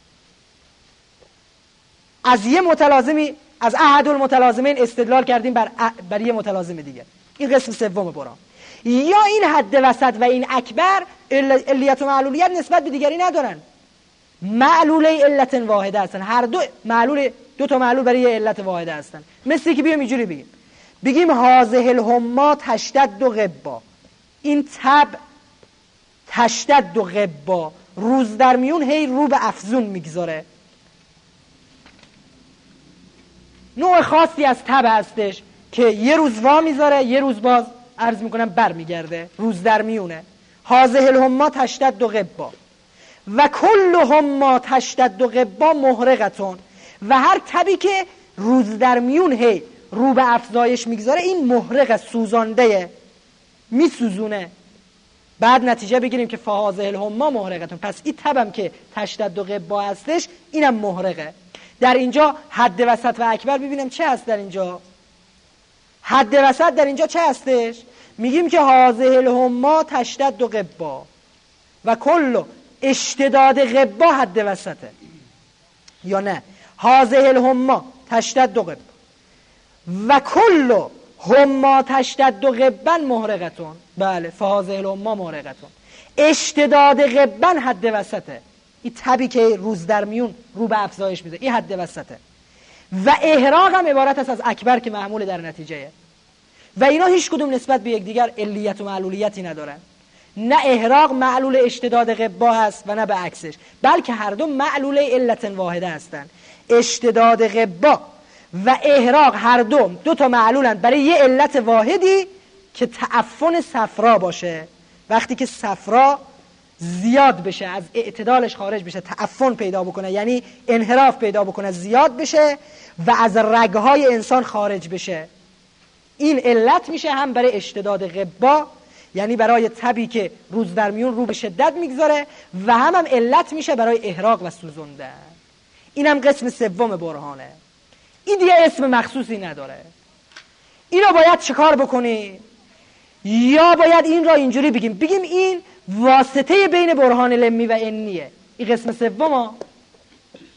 [SPEAKER 1] از یه متلازمی، از احد المتلازمین استدلال کردیم بر یه متلازم دیگه. این قسم سوم برهان. یا این حد وسط و این اکبر علیت و معلولیت نسبت به دیگری ندارن، معلوله علت واحده هستن. هر دو معلول، دو تا معلول برای یه علت واحده هستن. مثلی که بیام اینجوری بگیم هازه الهما تشدد و غبا، این تب تشدد و غبا روز در میون هی رو به افزون میگذاره. نوع خاصی از تب هستش که یه روز وا میذاره یه روز باز عرض میکنم بر میگرده، روز در میونه. هازه الهما تشدد و غبا و کل هما تشدد و غبا محرقتون. و هر تبی که روز در میون هی رو به افزایش میگذاره این محرق، سوزانده، میسوزونه. بعد نتیجه بگیریم که فهازه الهما محرقتون. پس این تبم که تشدد و غبا هستش اینم محرقه. در اینجا حد وسط و اکبر ببینم چه هست. در اینجا حد وسط در اینجا چه هستش؟ میگیم که هازه الهما تشدد و غبا و کل اشتداد غبا حد وسطه، یا نه هازه الهما تشدد و غبا و کل هما تشدد و غبا محرقتون. بله فهازه الهما محرقتون. اشتداد غبا حد وسطه، این تبی که روز در میون رو به افزایش میده، این حد وسطه. و احراق هم عبارت است از اکبر که محمول در نتیجهه. و اینا هیچ کدوم نسبت به یکدیگر علیت و معلولیتی ندارن. نه احراق معلول اشتداد غبا هست و نه به عکسش، بلکه هر دو معلول علت واحده هستند. اشتداد غبا و احراق هر دو تا معلولن برای یه علت واحدی که تعفن صفرا باشه. وقتی که صفرا زیاد بشه، از اعتدالش خارج بشه، تعفن پیدا بکنه، یعنی انحراف پیدا بکنه، زیاد بشه و از رگهای انسان خارج بشه، این علت میشه هم برای اشتداد غبا، یعنی برای تبی که روز در میون رو به شدت میگذاره، و هم علت میشه برای احراق و سوزوندن. اینم قسم سوم برهانه. این دیگه اسم مخصوصی نداره. اینو باید چیکار بکنیم؟ یا باید این را اینجوری بگیم این واسطه بین برهان لمی و عنیه. این قسم سوم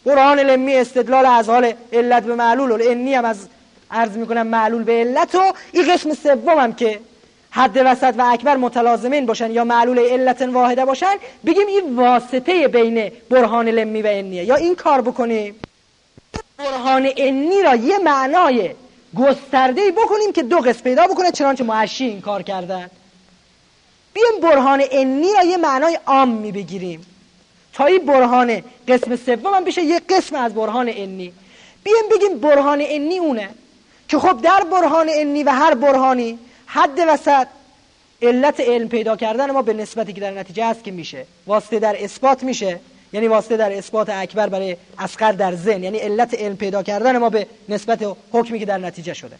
[SPEAKER 1] برهان لمی استدلال از حال علت به معلول و انی هم از عرض میکنم معلول به علت و این قسم سوم هم که حد وسط و اکبر متلازمین باشن یا معلول علت واحده باشن، بگیم این واسطه بین برهان لمی و انیه. یا این کار بکنیم برهان انی را یه معنای گسترده‌ای بکنیم که دو قسم پیدا بکنه، چنانچه محشی این کار کردن. بیایم برهان انی را یه معنای عامی بگیریم تا این برهان قسم سوم هم بشه یه قسم از برهان انی. بیایم بگیم برهان انی اونه که خب در برهان انی و هر برهانی حد وسط علت علم پیدا کردن ما به نسبتی که در نتیجه هست که میشه واسطه در اثبات میشه، یعنی واسطه در اثبات اکبر برای اصغر در ذهن، یعنی علت علم پیدا کردن ما به نسبت حکمی که در نتیجه شده.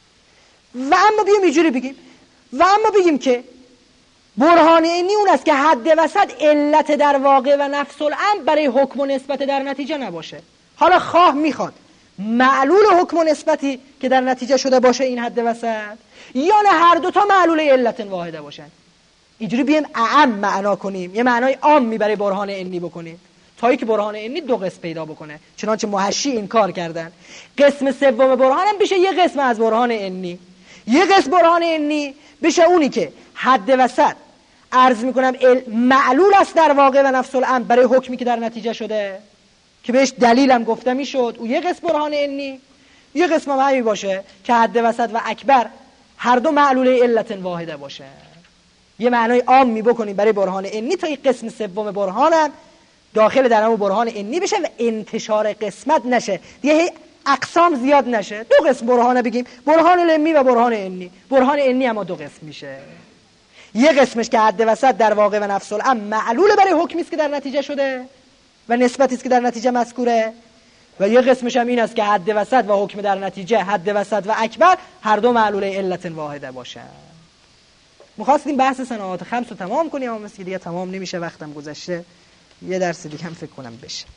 [SPEAKER 1] و اما بیایم اینجوری بگیم که برهان انی اون است که حد وسط علت در واقع و نفس الامر برای حکم و نسبت در نتیجه نباشه. حالا خواه میخواد معلول حکم و نسبتی که در نتیجه شده باشه این حد وسط، یا نه هر دوتا معلول علت واحده باشن. اینجوری بیایم اعم معنا کنیم، یه معنای عامی برای برهان انی بکنیم تا اینکه برهان انی دو قسم پیدا بکنه، چنانچه محشی این کار کردن. قسم سوم برهان هم بشه یه قسم از برهان انی. یه قسم برهان انی بشه اونی که حد وسط عرض میکنم معلول است در واقع و نفس الامر برای حکمی که در نتیجه شده که بهش دلیلم گفته میشد، او یه قسم برهان انی. یه قسم هم همی باشه که حد وسط و اکبر هر دو معلول علت واحده باشه. یه معنای عامی بکنیم برای برهان انی تا این قسم سوم برهانم داخل در همون برهان انی بشه و انتشار قسمت نشه، دیگه اقسام زیاد نشه. دو قسم برهانه بگیم، برهان لمی و برهان انی. برهان انی اما دو قسم میشه، یه قسمش که حد وسط در واقع و نفس الامر معلول برای حکمی است که در نتیجه شده و نسبتی است که در نتیجه مذکوره، و یه قسمش هم این است که حد وسط و حکم در نتیجه، حد وسط و اکبر هر دو معلول علت واحده باشن. می‌خواستیم بحث صناعات خمس رو تمام کنیم اما مثل دیگه تمام نمیشه، وقتم گذشته. یه درس دیگه هم فکر کنم بشه.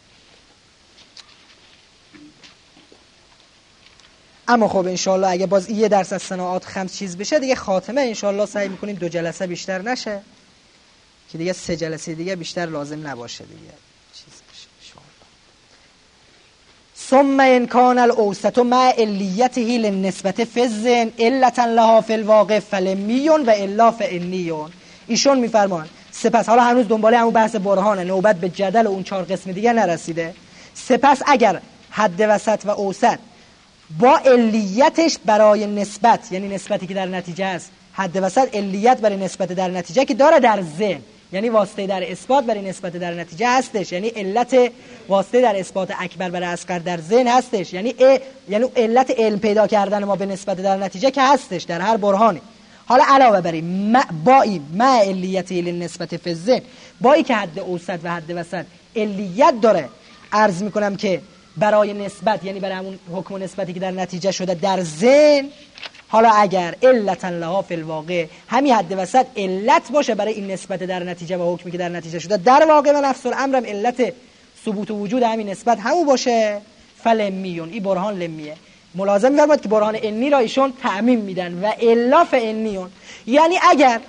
[SPEAKER 1] اما خب انشالله اگه باز یه درس از صناعات خمس چیز بشه دیگه خاتمه انشالله سعی میکنیم 2 جلسه بیشتر نشه که دیگه 3 جلسه دیگه بیشتر لازم نباشه دیگه چیز بشه انشالله. ثم ان کان الاوسط مع علیته للنسبه فی الذهن علتا لها فی الواقع فلمیون و الا فانیون. ایشون میفرمان سپس، حالا هنوز دنباله همون بحث برهانه، نوبت به جدل و اون 4 قسم دیگه نرسیده. سپس اگر حد وسط و اوسط با علیتش برای نسبت، یعنی نسبتی که در نتیجه است، حد وسط علیت برای نسبت در نتیجه که داره در ذهن، یعنی واسطه در اثبات برای نسبت در نتیجه هستش، یعنی علت واسطه در اثبات اکبر برای اصغر در ذهن هستش، یعنی علت علم پیدا کردن ما به نسبت در نتیجه که هستش در هر برهانی. حالا علاوه بر این مع علیت للنسبه فی الذهن، با این که حد اوسط و حد وسط علیت داره، عرض میکنم که برای نسبت، یعنی برای همون حکم و نسبتی که در نتیجه شده در ذهن. حالا اگر علتا لها فی الواقع، همین حد وسط علت باشه برای این نسبت در نتیجه و حکمی که در نتیجه شده در واقع و نفس الامر هم علت ثبوت و وجود همین نسبت همون باشه، فلمیون. این برهان لمیه. ملازم می‌فرماید که برهان انی را ایشون تعمیم میدن و الا فانیون، یعنی اگر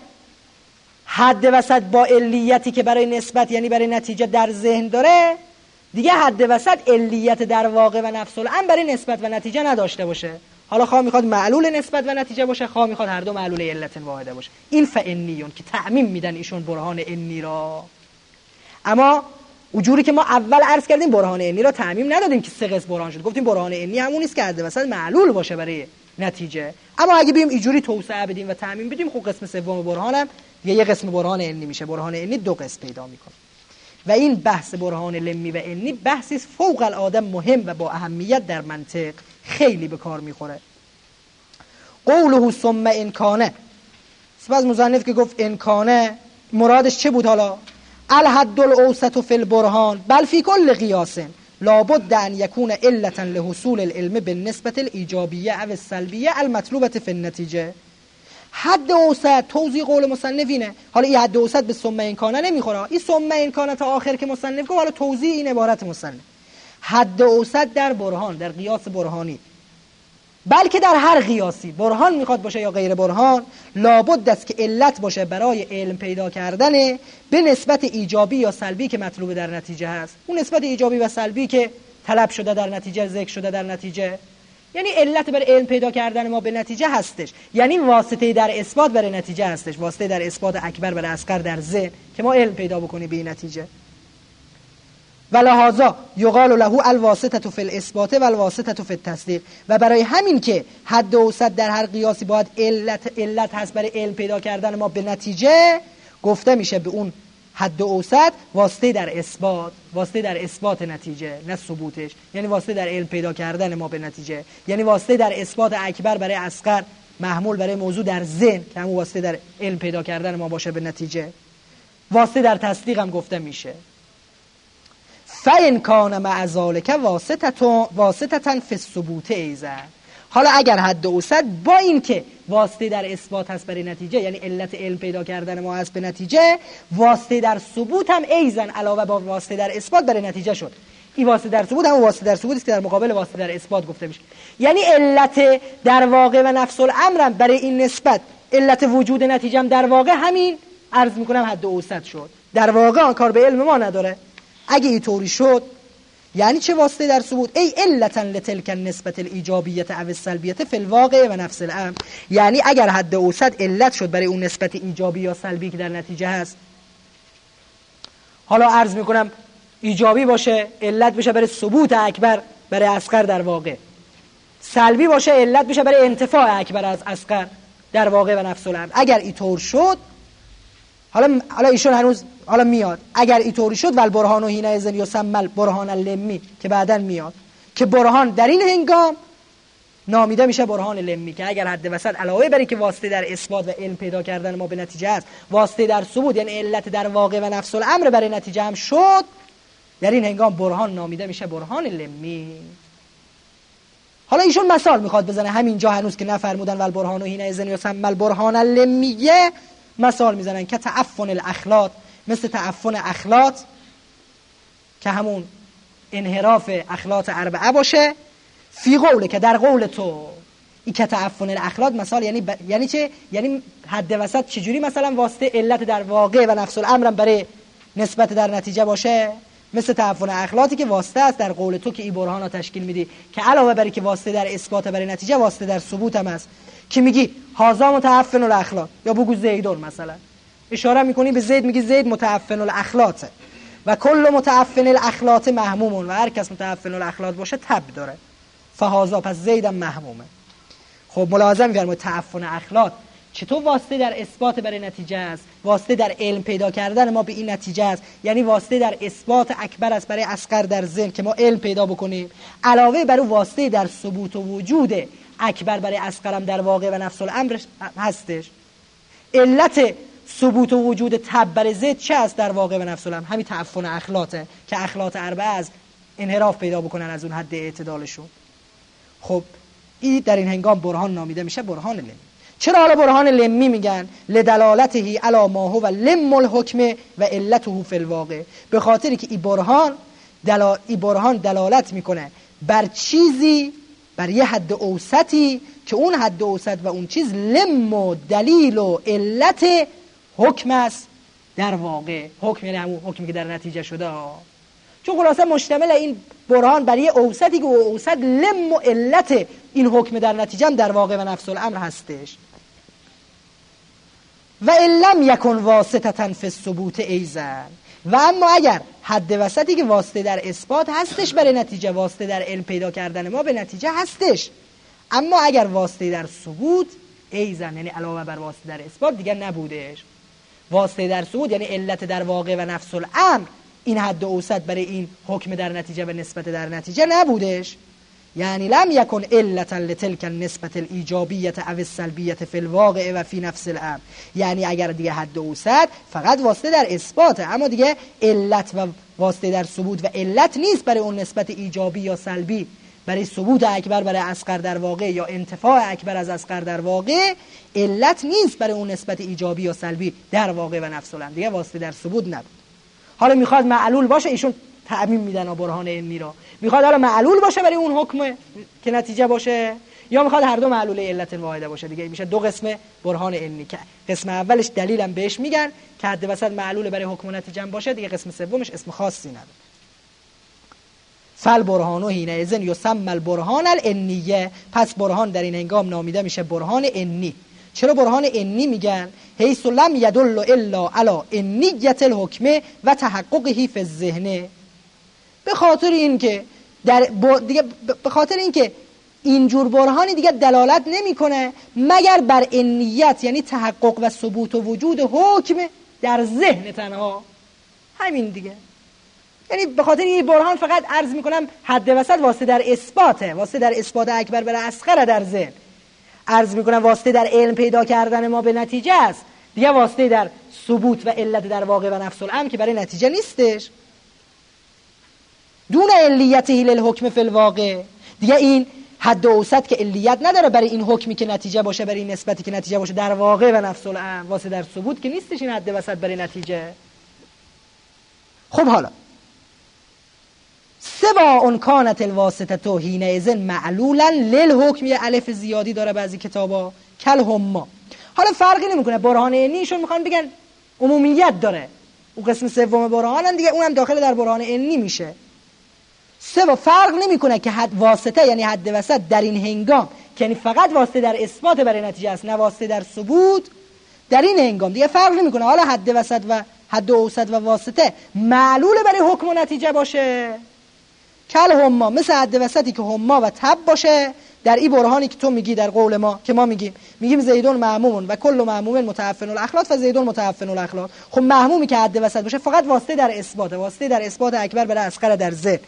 [SPEAKER 1] حد وسط با علیتی که برای نسبت یعنی برای نتیجه در ذهن داره، دیگه حد وسط علیت در واقع و نفس الامر برای نسبت و نتیجه نداشته باشه. حالا خواه میخواد معلول نسبت و نتیجه باشه، خواه میخواد هر دو معلول علت واحده باشه. این فانیون که تعمیم میدن ایشون برهان انی را. اما اونجوری که ما اول عرض کردیم برهان انی را تعمیم ندادیم که 3 قسم برهان شد، گفتیم برهان انی همون نیست که حد وسط معلول باشه برای نتیجه. اما اگه بیم اینجوری توسعه بدیم و تعمیم بدیم، خب قسم سوم برهانم یه قسم برهان انی میشه. برهان انی 2 قسم پیدا میکنه و این بحث برهان لمی و انی بحثی است فوق العاده مهم و با اهمیت در منطق خیلی به کار میخوره. قوله ثم ان کان، سپس مصنف که گفت ان کان مرادش چه بود؟ حالا الحد الاوسط فی البرهان بل فی کل قیاس لابد ان یکون علتا لحصول العلم بالنسبه الايجابیه او السلبیه المطلوبه فی النتیجه. حد اوسط توضیح قول مصنف اینه. حالا این حد اوسط به ثم ان کان نمیخوره، این ثم ان کان تا آخر که مصنف گفت، حالا توضیح این عبارت مصنف. حد اوسط در برهان، در قیاس برهانی، بلکه در هر قیاسی، برهان میخواد باشه یا غیر برهان، لابد است که علت باشه برای علم پیدا کردن به نسبت ایجابی یا سلبی که مطلوب در نتیجه هست. اون نسبت ایجابی و سلبی که طلب شده در نتیجه، ذکر شده در نتیجه. یعنی علت برای علم پیدا کردن ما به نتیجه هستش، یعنی واسطه در اثبات برای نتیجه هستش، واسطه در اثبات اکبر برای اصغر در ذهن که ما علم پیدا بکنیم به این نتیجه. ولهذا یقال له الواسطه فی الاثبات و الواسطه فی التصدیق. و برای همین که حد اوسط در هر قیاسی باید علت هست برای علم پیدا کردن ما به نتیجه، گفته میشه به اون حد اوسط واسطه در اثبات، واسطه در اثبات نتیجه نه ثبوتش، یعنی واسطه در علم پیدا کردن ما به نتیجه، یعنی واسطه در اثبات اکبر برای اصغر محمول برای موضوع در ذهن که همون واسطه در علم پیدا کردن ما باشه به نتیجه. واسطه در تصدیق هم گفته میشه. فَإِنْ كَانَ مَعَ ذَلِكَ واسطة فی الثبوت ایضا. حالا اگر حد اوسط با این که واسطه در اثبات هست برای نتیجه، یعنی علت علم پیدا کردن ما هست به نتیجه، واسطه در ثبوت هم ایضا علاوه بر واسطه در اثبات برای نتیجه شد. این واسطه در ثبوت هم واسطه در ثبوت است که در مقابل واسطه در اثبات گفته میشه. یعنی علت در واقع و نفس الامر برای این نسبت، علت وجود نتیجه هم در واقع همین عرض میکنم حد اوسط شد. در واقع آن کار به علم ما نداره. اگه اینطوری شد یعنی چه واسطه در ثبوت؟ ای علتا لتلک النسبت الایجابیت او السلبیت فی الواقع و نفس الامر. یعنی اگر حد اوسط علت شد برای اون نسبت ایجابی یا سلبی که در نتیجه هست، حالا عرض میکنم ایجابی باشه علت بشه برای ثبوت اکبر برای اصغر در واقع، سلبی باشه علت بشه برای انتفاع اکبر از اصغر در واقع و نفس الامر. اگر اینطور شد، حالا ایشون هنوز حالا میاد، اگر اینطوری شد ول برهان و حینئذ یسمى البرهان اللمی که بعداً میاد، که برهان در این هنگام نامیده میشه برهان لمی، که اگر حد وسط علاوه بر که واسطه در اثبات و علم پیدا کردن ما به نتیجه است، واسطه در ثبوت یعنی علت در واقع و نفس الامر برای نتیجه هم شد، در این هنگام برهان نامیده میشه برهان لمی. حالا ایشون مثال میخواد بزنه همینجا، هنوز که نفرمودن ول برهان و حینئذ یسمى البرهان اللمیه، مثال میزنن که تعفن الاخلاط، مثل تعفن اخلاط که همون انحراف اخلاط اربعه باشه، فی قوله که در قول تو. این که تعفن الاخلاط مثال یعنی چه؟ یعنی حد وسط چجوری مثلا واسطه علت در واقع و نفس الامر برای نسبت در نتیجه باشه، مثل تعفن اخلاطی که واسطه است در قول تو که این برهان ها تشکیل میدی، که علاوه بر که واسطه در اثبات برای نتیجه، واسطه در ثبوت هم است، که میگی هازا متعفن الاخلاط، یا بگو زیدون مثلا اشاره میکنی به زید، میگی زید متعفن الاخلاط و کل متعفن الاخلاط محمومون، و هر کس متعفن الاخلاط باشه تب داره، فهازا پس زیدم محمومه. خب ملاحظه می‌فرمایید تعفن اخلاط چطور واسطه در اثبات برای نتیجه است، واسطه در علم پیدا کردن ما به این نتیجه است، یعنی واسطه در اثبات اکبر است برای اصغر در ذهن که ما علم پیدا بکنیم، علاوه بر واسطه در ثبوت و وجود اکبر برای اصغرم در واقع و نفس الامر هستش. علت ثبوت و وجود تب برای ضد چه است در واقع و نفس الامر؟ همین تعفن اخلاطه که اخلاط اربعه از انحراف پیدا بکنن از اون حد اعتدالشون. خب این در این هنگام برهان نامیده میشه برهان لمی. چرا حالا برهان لمی میگن؟ لدلالته علی ما هو لم الحکم و علته فی الواقع، به خاطری که این برهان دلالت میکنه بر چیزی، بر یه حد اوسطی که اون حد اوسط و اون چیز لم و دلیل و علت حکم است در واقع. حکم یعنی همون حکمی که در نتیجه شده، چون خلاصه مشتمل این برهان بر یه اوسطی که اوسط لم و علت این حکم در نتیجه هم در واقع و نفس الامر هستش. و علم یکن واسطة فی الثبوت ایضا، و اما اگر حد وسطی که واسطه در اثبات هستش برای نتیجه، واسطه در علم پیدا کردن ما به نتیجه هستش، اما اگر واسطه در ثبوت ایضا یعنی علاوه بر واسطه در اثبات دیگر نبودش. واسطه در ثبوت یعنی علت در واقع و نفس الامر این حد اوسط برای این حکم در نتیجه و نسبت در نتیجه نبودش. یعنی لم یکن علتا لتلک النسبت الایجابیت او السلبیت فی الواقع و فی نفس الامر، یعنی اگر دیگه حد اوسط فقط واسطه در اثباته، اما دیگه علت و واسطه در ثبوت و علت نیست برای اون نسبت ایجابی یا سلبی، برای ثبوت اکبر برای اصغر در واقع یا انتفاع اکبر از اصغر در واقع علت نیست برای اون نسبت ایجابی یا سلبی در واقع و نفس الامر، دیگه واسطه در ثبوت نبود. حالا میخواد معلول باشه، ایشون تعمیم میدن برهان علمی را، میخواد حالا معلول باشه برای اون حکم که نتیجه باشه، یا میخواد هر دو معلول علت واحده باشه، دیگه میشه دو قسم برهان علمی که قسم اولش دلیلم بهش میگن که حد وسط معلول برای حکم و نتیجه باشه، دیگه قسم سومش اسم خاصی نداره. فل برهان و حین اذن یسمى البرهان العنیه، پس برهان در این هنگام نامیده میشه برهان عنی. چرا برهان عنی میگن؟ حیث لم یدل الا علی عنیت الحکم و تحققه فی الذهن، به خاطر اینکه به خاطر اینکه اینجور برهانی دیگه دلالت نمیکنه مگر بر عنیت، یعنی تحقق و ثبوت و وجود حکم در ذهن تنها، همین دیگه. یعنی به خاطر این برهان فقط عرض میکنم حد وسط واسطه در اثباته، واسطه در اثبات اکبر بر اصغر در ذهن، عرض میکنم واسطه در علم پیدا کردن ما به نتیجه است دیگه، واسطه در ثبوت و علت در واقع و نفس الامر که برای نتیجه نیستش. دون علیته للحکم فی الواقع، دیگه این حد اوسط که علیت نداره برای این حکمی که نتیجه باشه، برای این نسبتی که نتیجه باشه در واقع و نفس الامر، واسه در ثبوت که نیستش این حد وسط برای نتیجه. خب حالا سواء کانت الواسطه حینئذ معلولا للحکم، یه الف زیادی داره بعضی کتابا، کل هما. حالا فرقی نمیکنه، برهان عنیشون میخوان بگن عمومیت داره، اون قسم سوم برهان دیگه اونم داخل در برهان عنی میشه. سوا فرق نمیکنه که حد واسطه یعنی حد وسط در این هنگام که یعنی فقط واسطه در اثبات برای نتیجه است، نه واسطه در ثبوت، در این هنگام دیگه فرق نمیکنه حالا حد وسط و حد اوسط و واسطه معلول برای حکم و نتیجه باشه کل هما، مثل حد وسطی که هما و تب باشه در این برهانی که تو میگی در قول ما که ما میگیم زیدون معمومون و کل معموم متعفن الاخلاق و زیدون متعفن الاخلاق. خب معمومی که حد وسط باشه فقط واسطه در اثبات، واسطه در اثبات اکبر بر اصغر در ذهن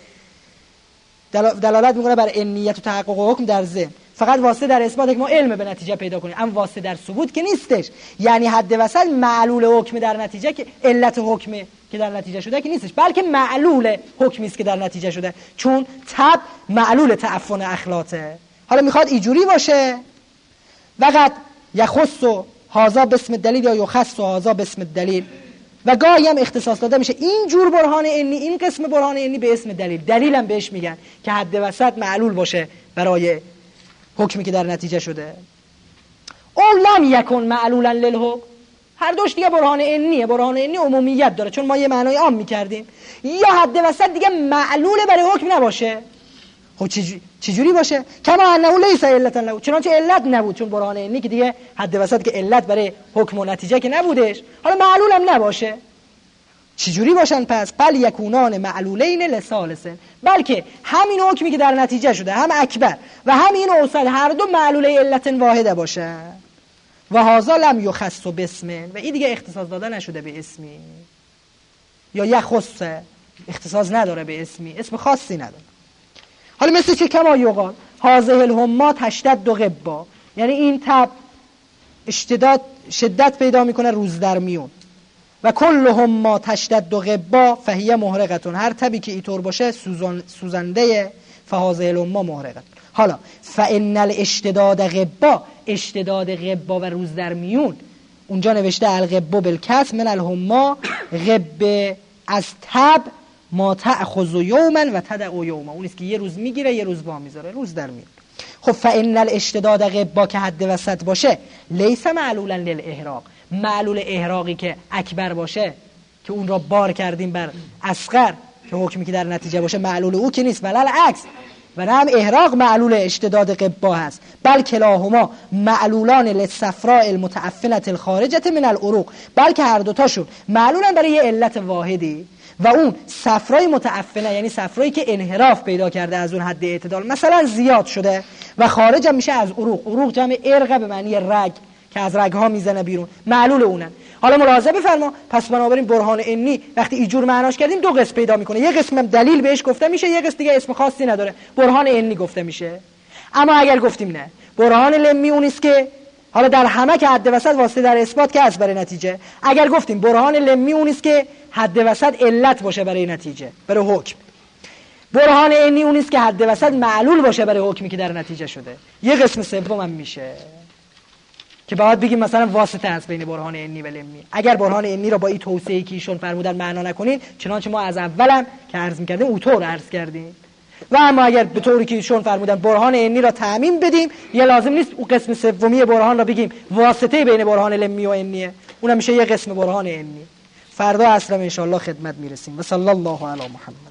[SPEAKER 1] دلالت میکنه بر عنیت و تحقق و حکم در ذهن، فقط واسطه در اثبات که ما علم به نتیجه پیدا کنیم، اما واسطه در ثبوت که نیستش. یعنی حد وسط معلول حکم در نتیجه که علت حکم که در نتیجه شده که نیستش، بلکه معلول حکمی است که در نتیجه شده، چون تب معلول تعفن اخلاقه. حالا میخواد اینجوری باشه وقت یخص هذا باسم الدلیل یا یخص هذا باسم الدلیل، و گاهی هم اختصاص داده میشه این جور برهان عنی، این قسم برهان عنی به اسم دلیل. دلیل هم بهش میگن که حد وسط معلول باشه برای حکمی که در نتیجه شده. او لم یکن معلولا للحکم، هر دوش دیگه برهان عنیه. برهان عنی عمومیت داره چون ما یه معنای عام میکردیم. یا حد وسط دیگه معلول برای حکم نباشه. خب چجوری باشه؟ کما انه لیس علتا له، چنانچه علت نبود، چون برهان عنی که دیگه حد وسط که علت برای حکم و نتیجه که نبودش، حالا معلول هم نباشه. چجوری باشن پس؟ بل یکونان معلولین لثالثن، بلکه همین حکمی که در نتیجه شده، هم اکبر و هم این اوسط، هر دو معلول علت واحده باشه. و هذا لم یخص باسم، و این دیگه اختصاص داده نشده به اسمی، یا یخص اختصاص نداره به اسمی، اسم خاصی نداره. حالا مثل چه؟ کما یقال هذه الهما تشدد غبا، یعنی این تب شدت پیدا میکنه روز در میون. و کل هما تشدد غبا فهیه محرقتون، هر تبی که اینطور باشه سوزنده. فهذه الهما محرقتون. حالا فان الاشتداد غبا، اشتداد غبا و روز در میون، اونجا نوشته الغبا بالکسر من الهما، غب از تب ما تأخذ یوما و تدع یوما، اون است که یه روز میگیره یه روز وا میذاره، روز در میون. خب فان الاشتداد غبا که حد وسط باشه لیس معلولا للاحراق، معلول احراقی که اکبر باشه که اون را بار کردیم بر اصغر که حکمی که در نتیجه باشه معلول او که نیست، بل العکس، و نه هم احراق معلول اشتداد غبا هست، بل کلاهما معلولان للصفراء المتعفنه الخارجه من العروق، بلکه هر دوتاشون معلولن برای یه علت واحدی، و اون صفرای متعفنه یعنی صفرایی که انحراف پیدا کرده از اون حد اعتدال، مثلا زیاد شده و خارج هم میشه از عروق. عروق جمع ارق به معنی رگ که از رگ‌ها میزنه بیرون، معلول اونن. حالا ملاحظه بفرما، پس بنابراین برهان عنی وقتی اینجور معناش کردیم دو قسم پیدا میکنه، یه قسم دلیل بهش گفته میشه، یه قسم دیگه اسم خاصی نداره، برهان عنی گفته میشه. اما اگر گفتیم نه، برهان لمی اون است که حالا در همه که حد وسط واسطه در اثبات که از برای نتیجه، اگر گفتیم برهان لمی اون است که حد وسط علت باشه برای نتیجه، برای حکم. برهان عنی اون است که حد وسط معلول باشه برای حکمی که در نتیجه شده. یه قسم سوم هم میشه که باید بگیم مثلا واسطه است بین برهان عنی و لمی. اگر برهان عنی را با این توسعه‌ای که ایشون فرمودن معنا نکنین، چنانچه ما از اولم که عرض می‌کردیم اوطور عرض کردیم، و اما اگر به طوری که ایشون فرمودن برهان عنی را تعمیم بدیم، یه لازم نیست اون قسم سومی برهان را بگیم واسطه بین برهان لمی و عنیه، اونم میشه یه قسم برهان عنی. فردا عصر ان شاء الله خدمت میرسیم. و صلی الله علی محمد.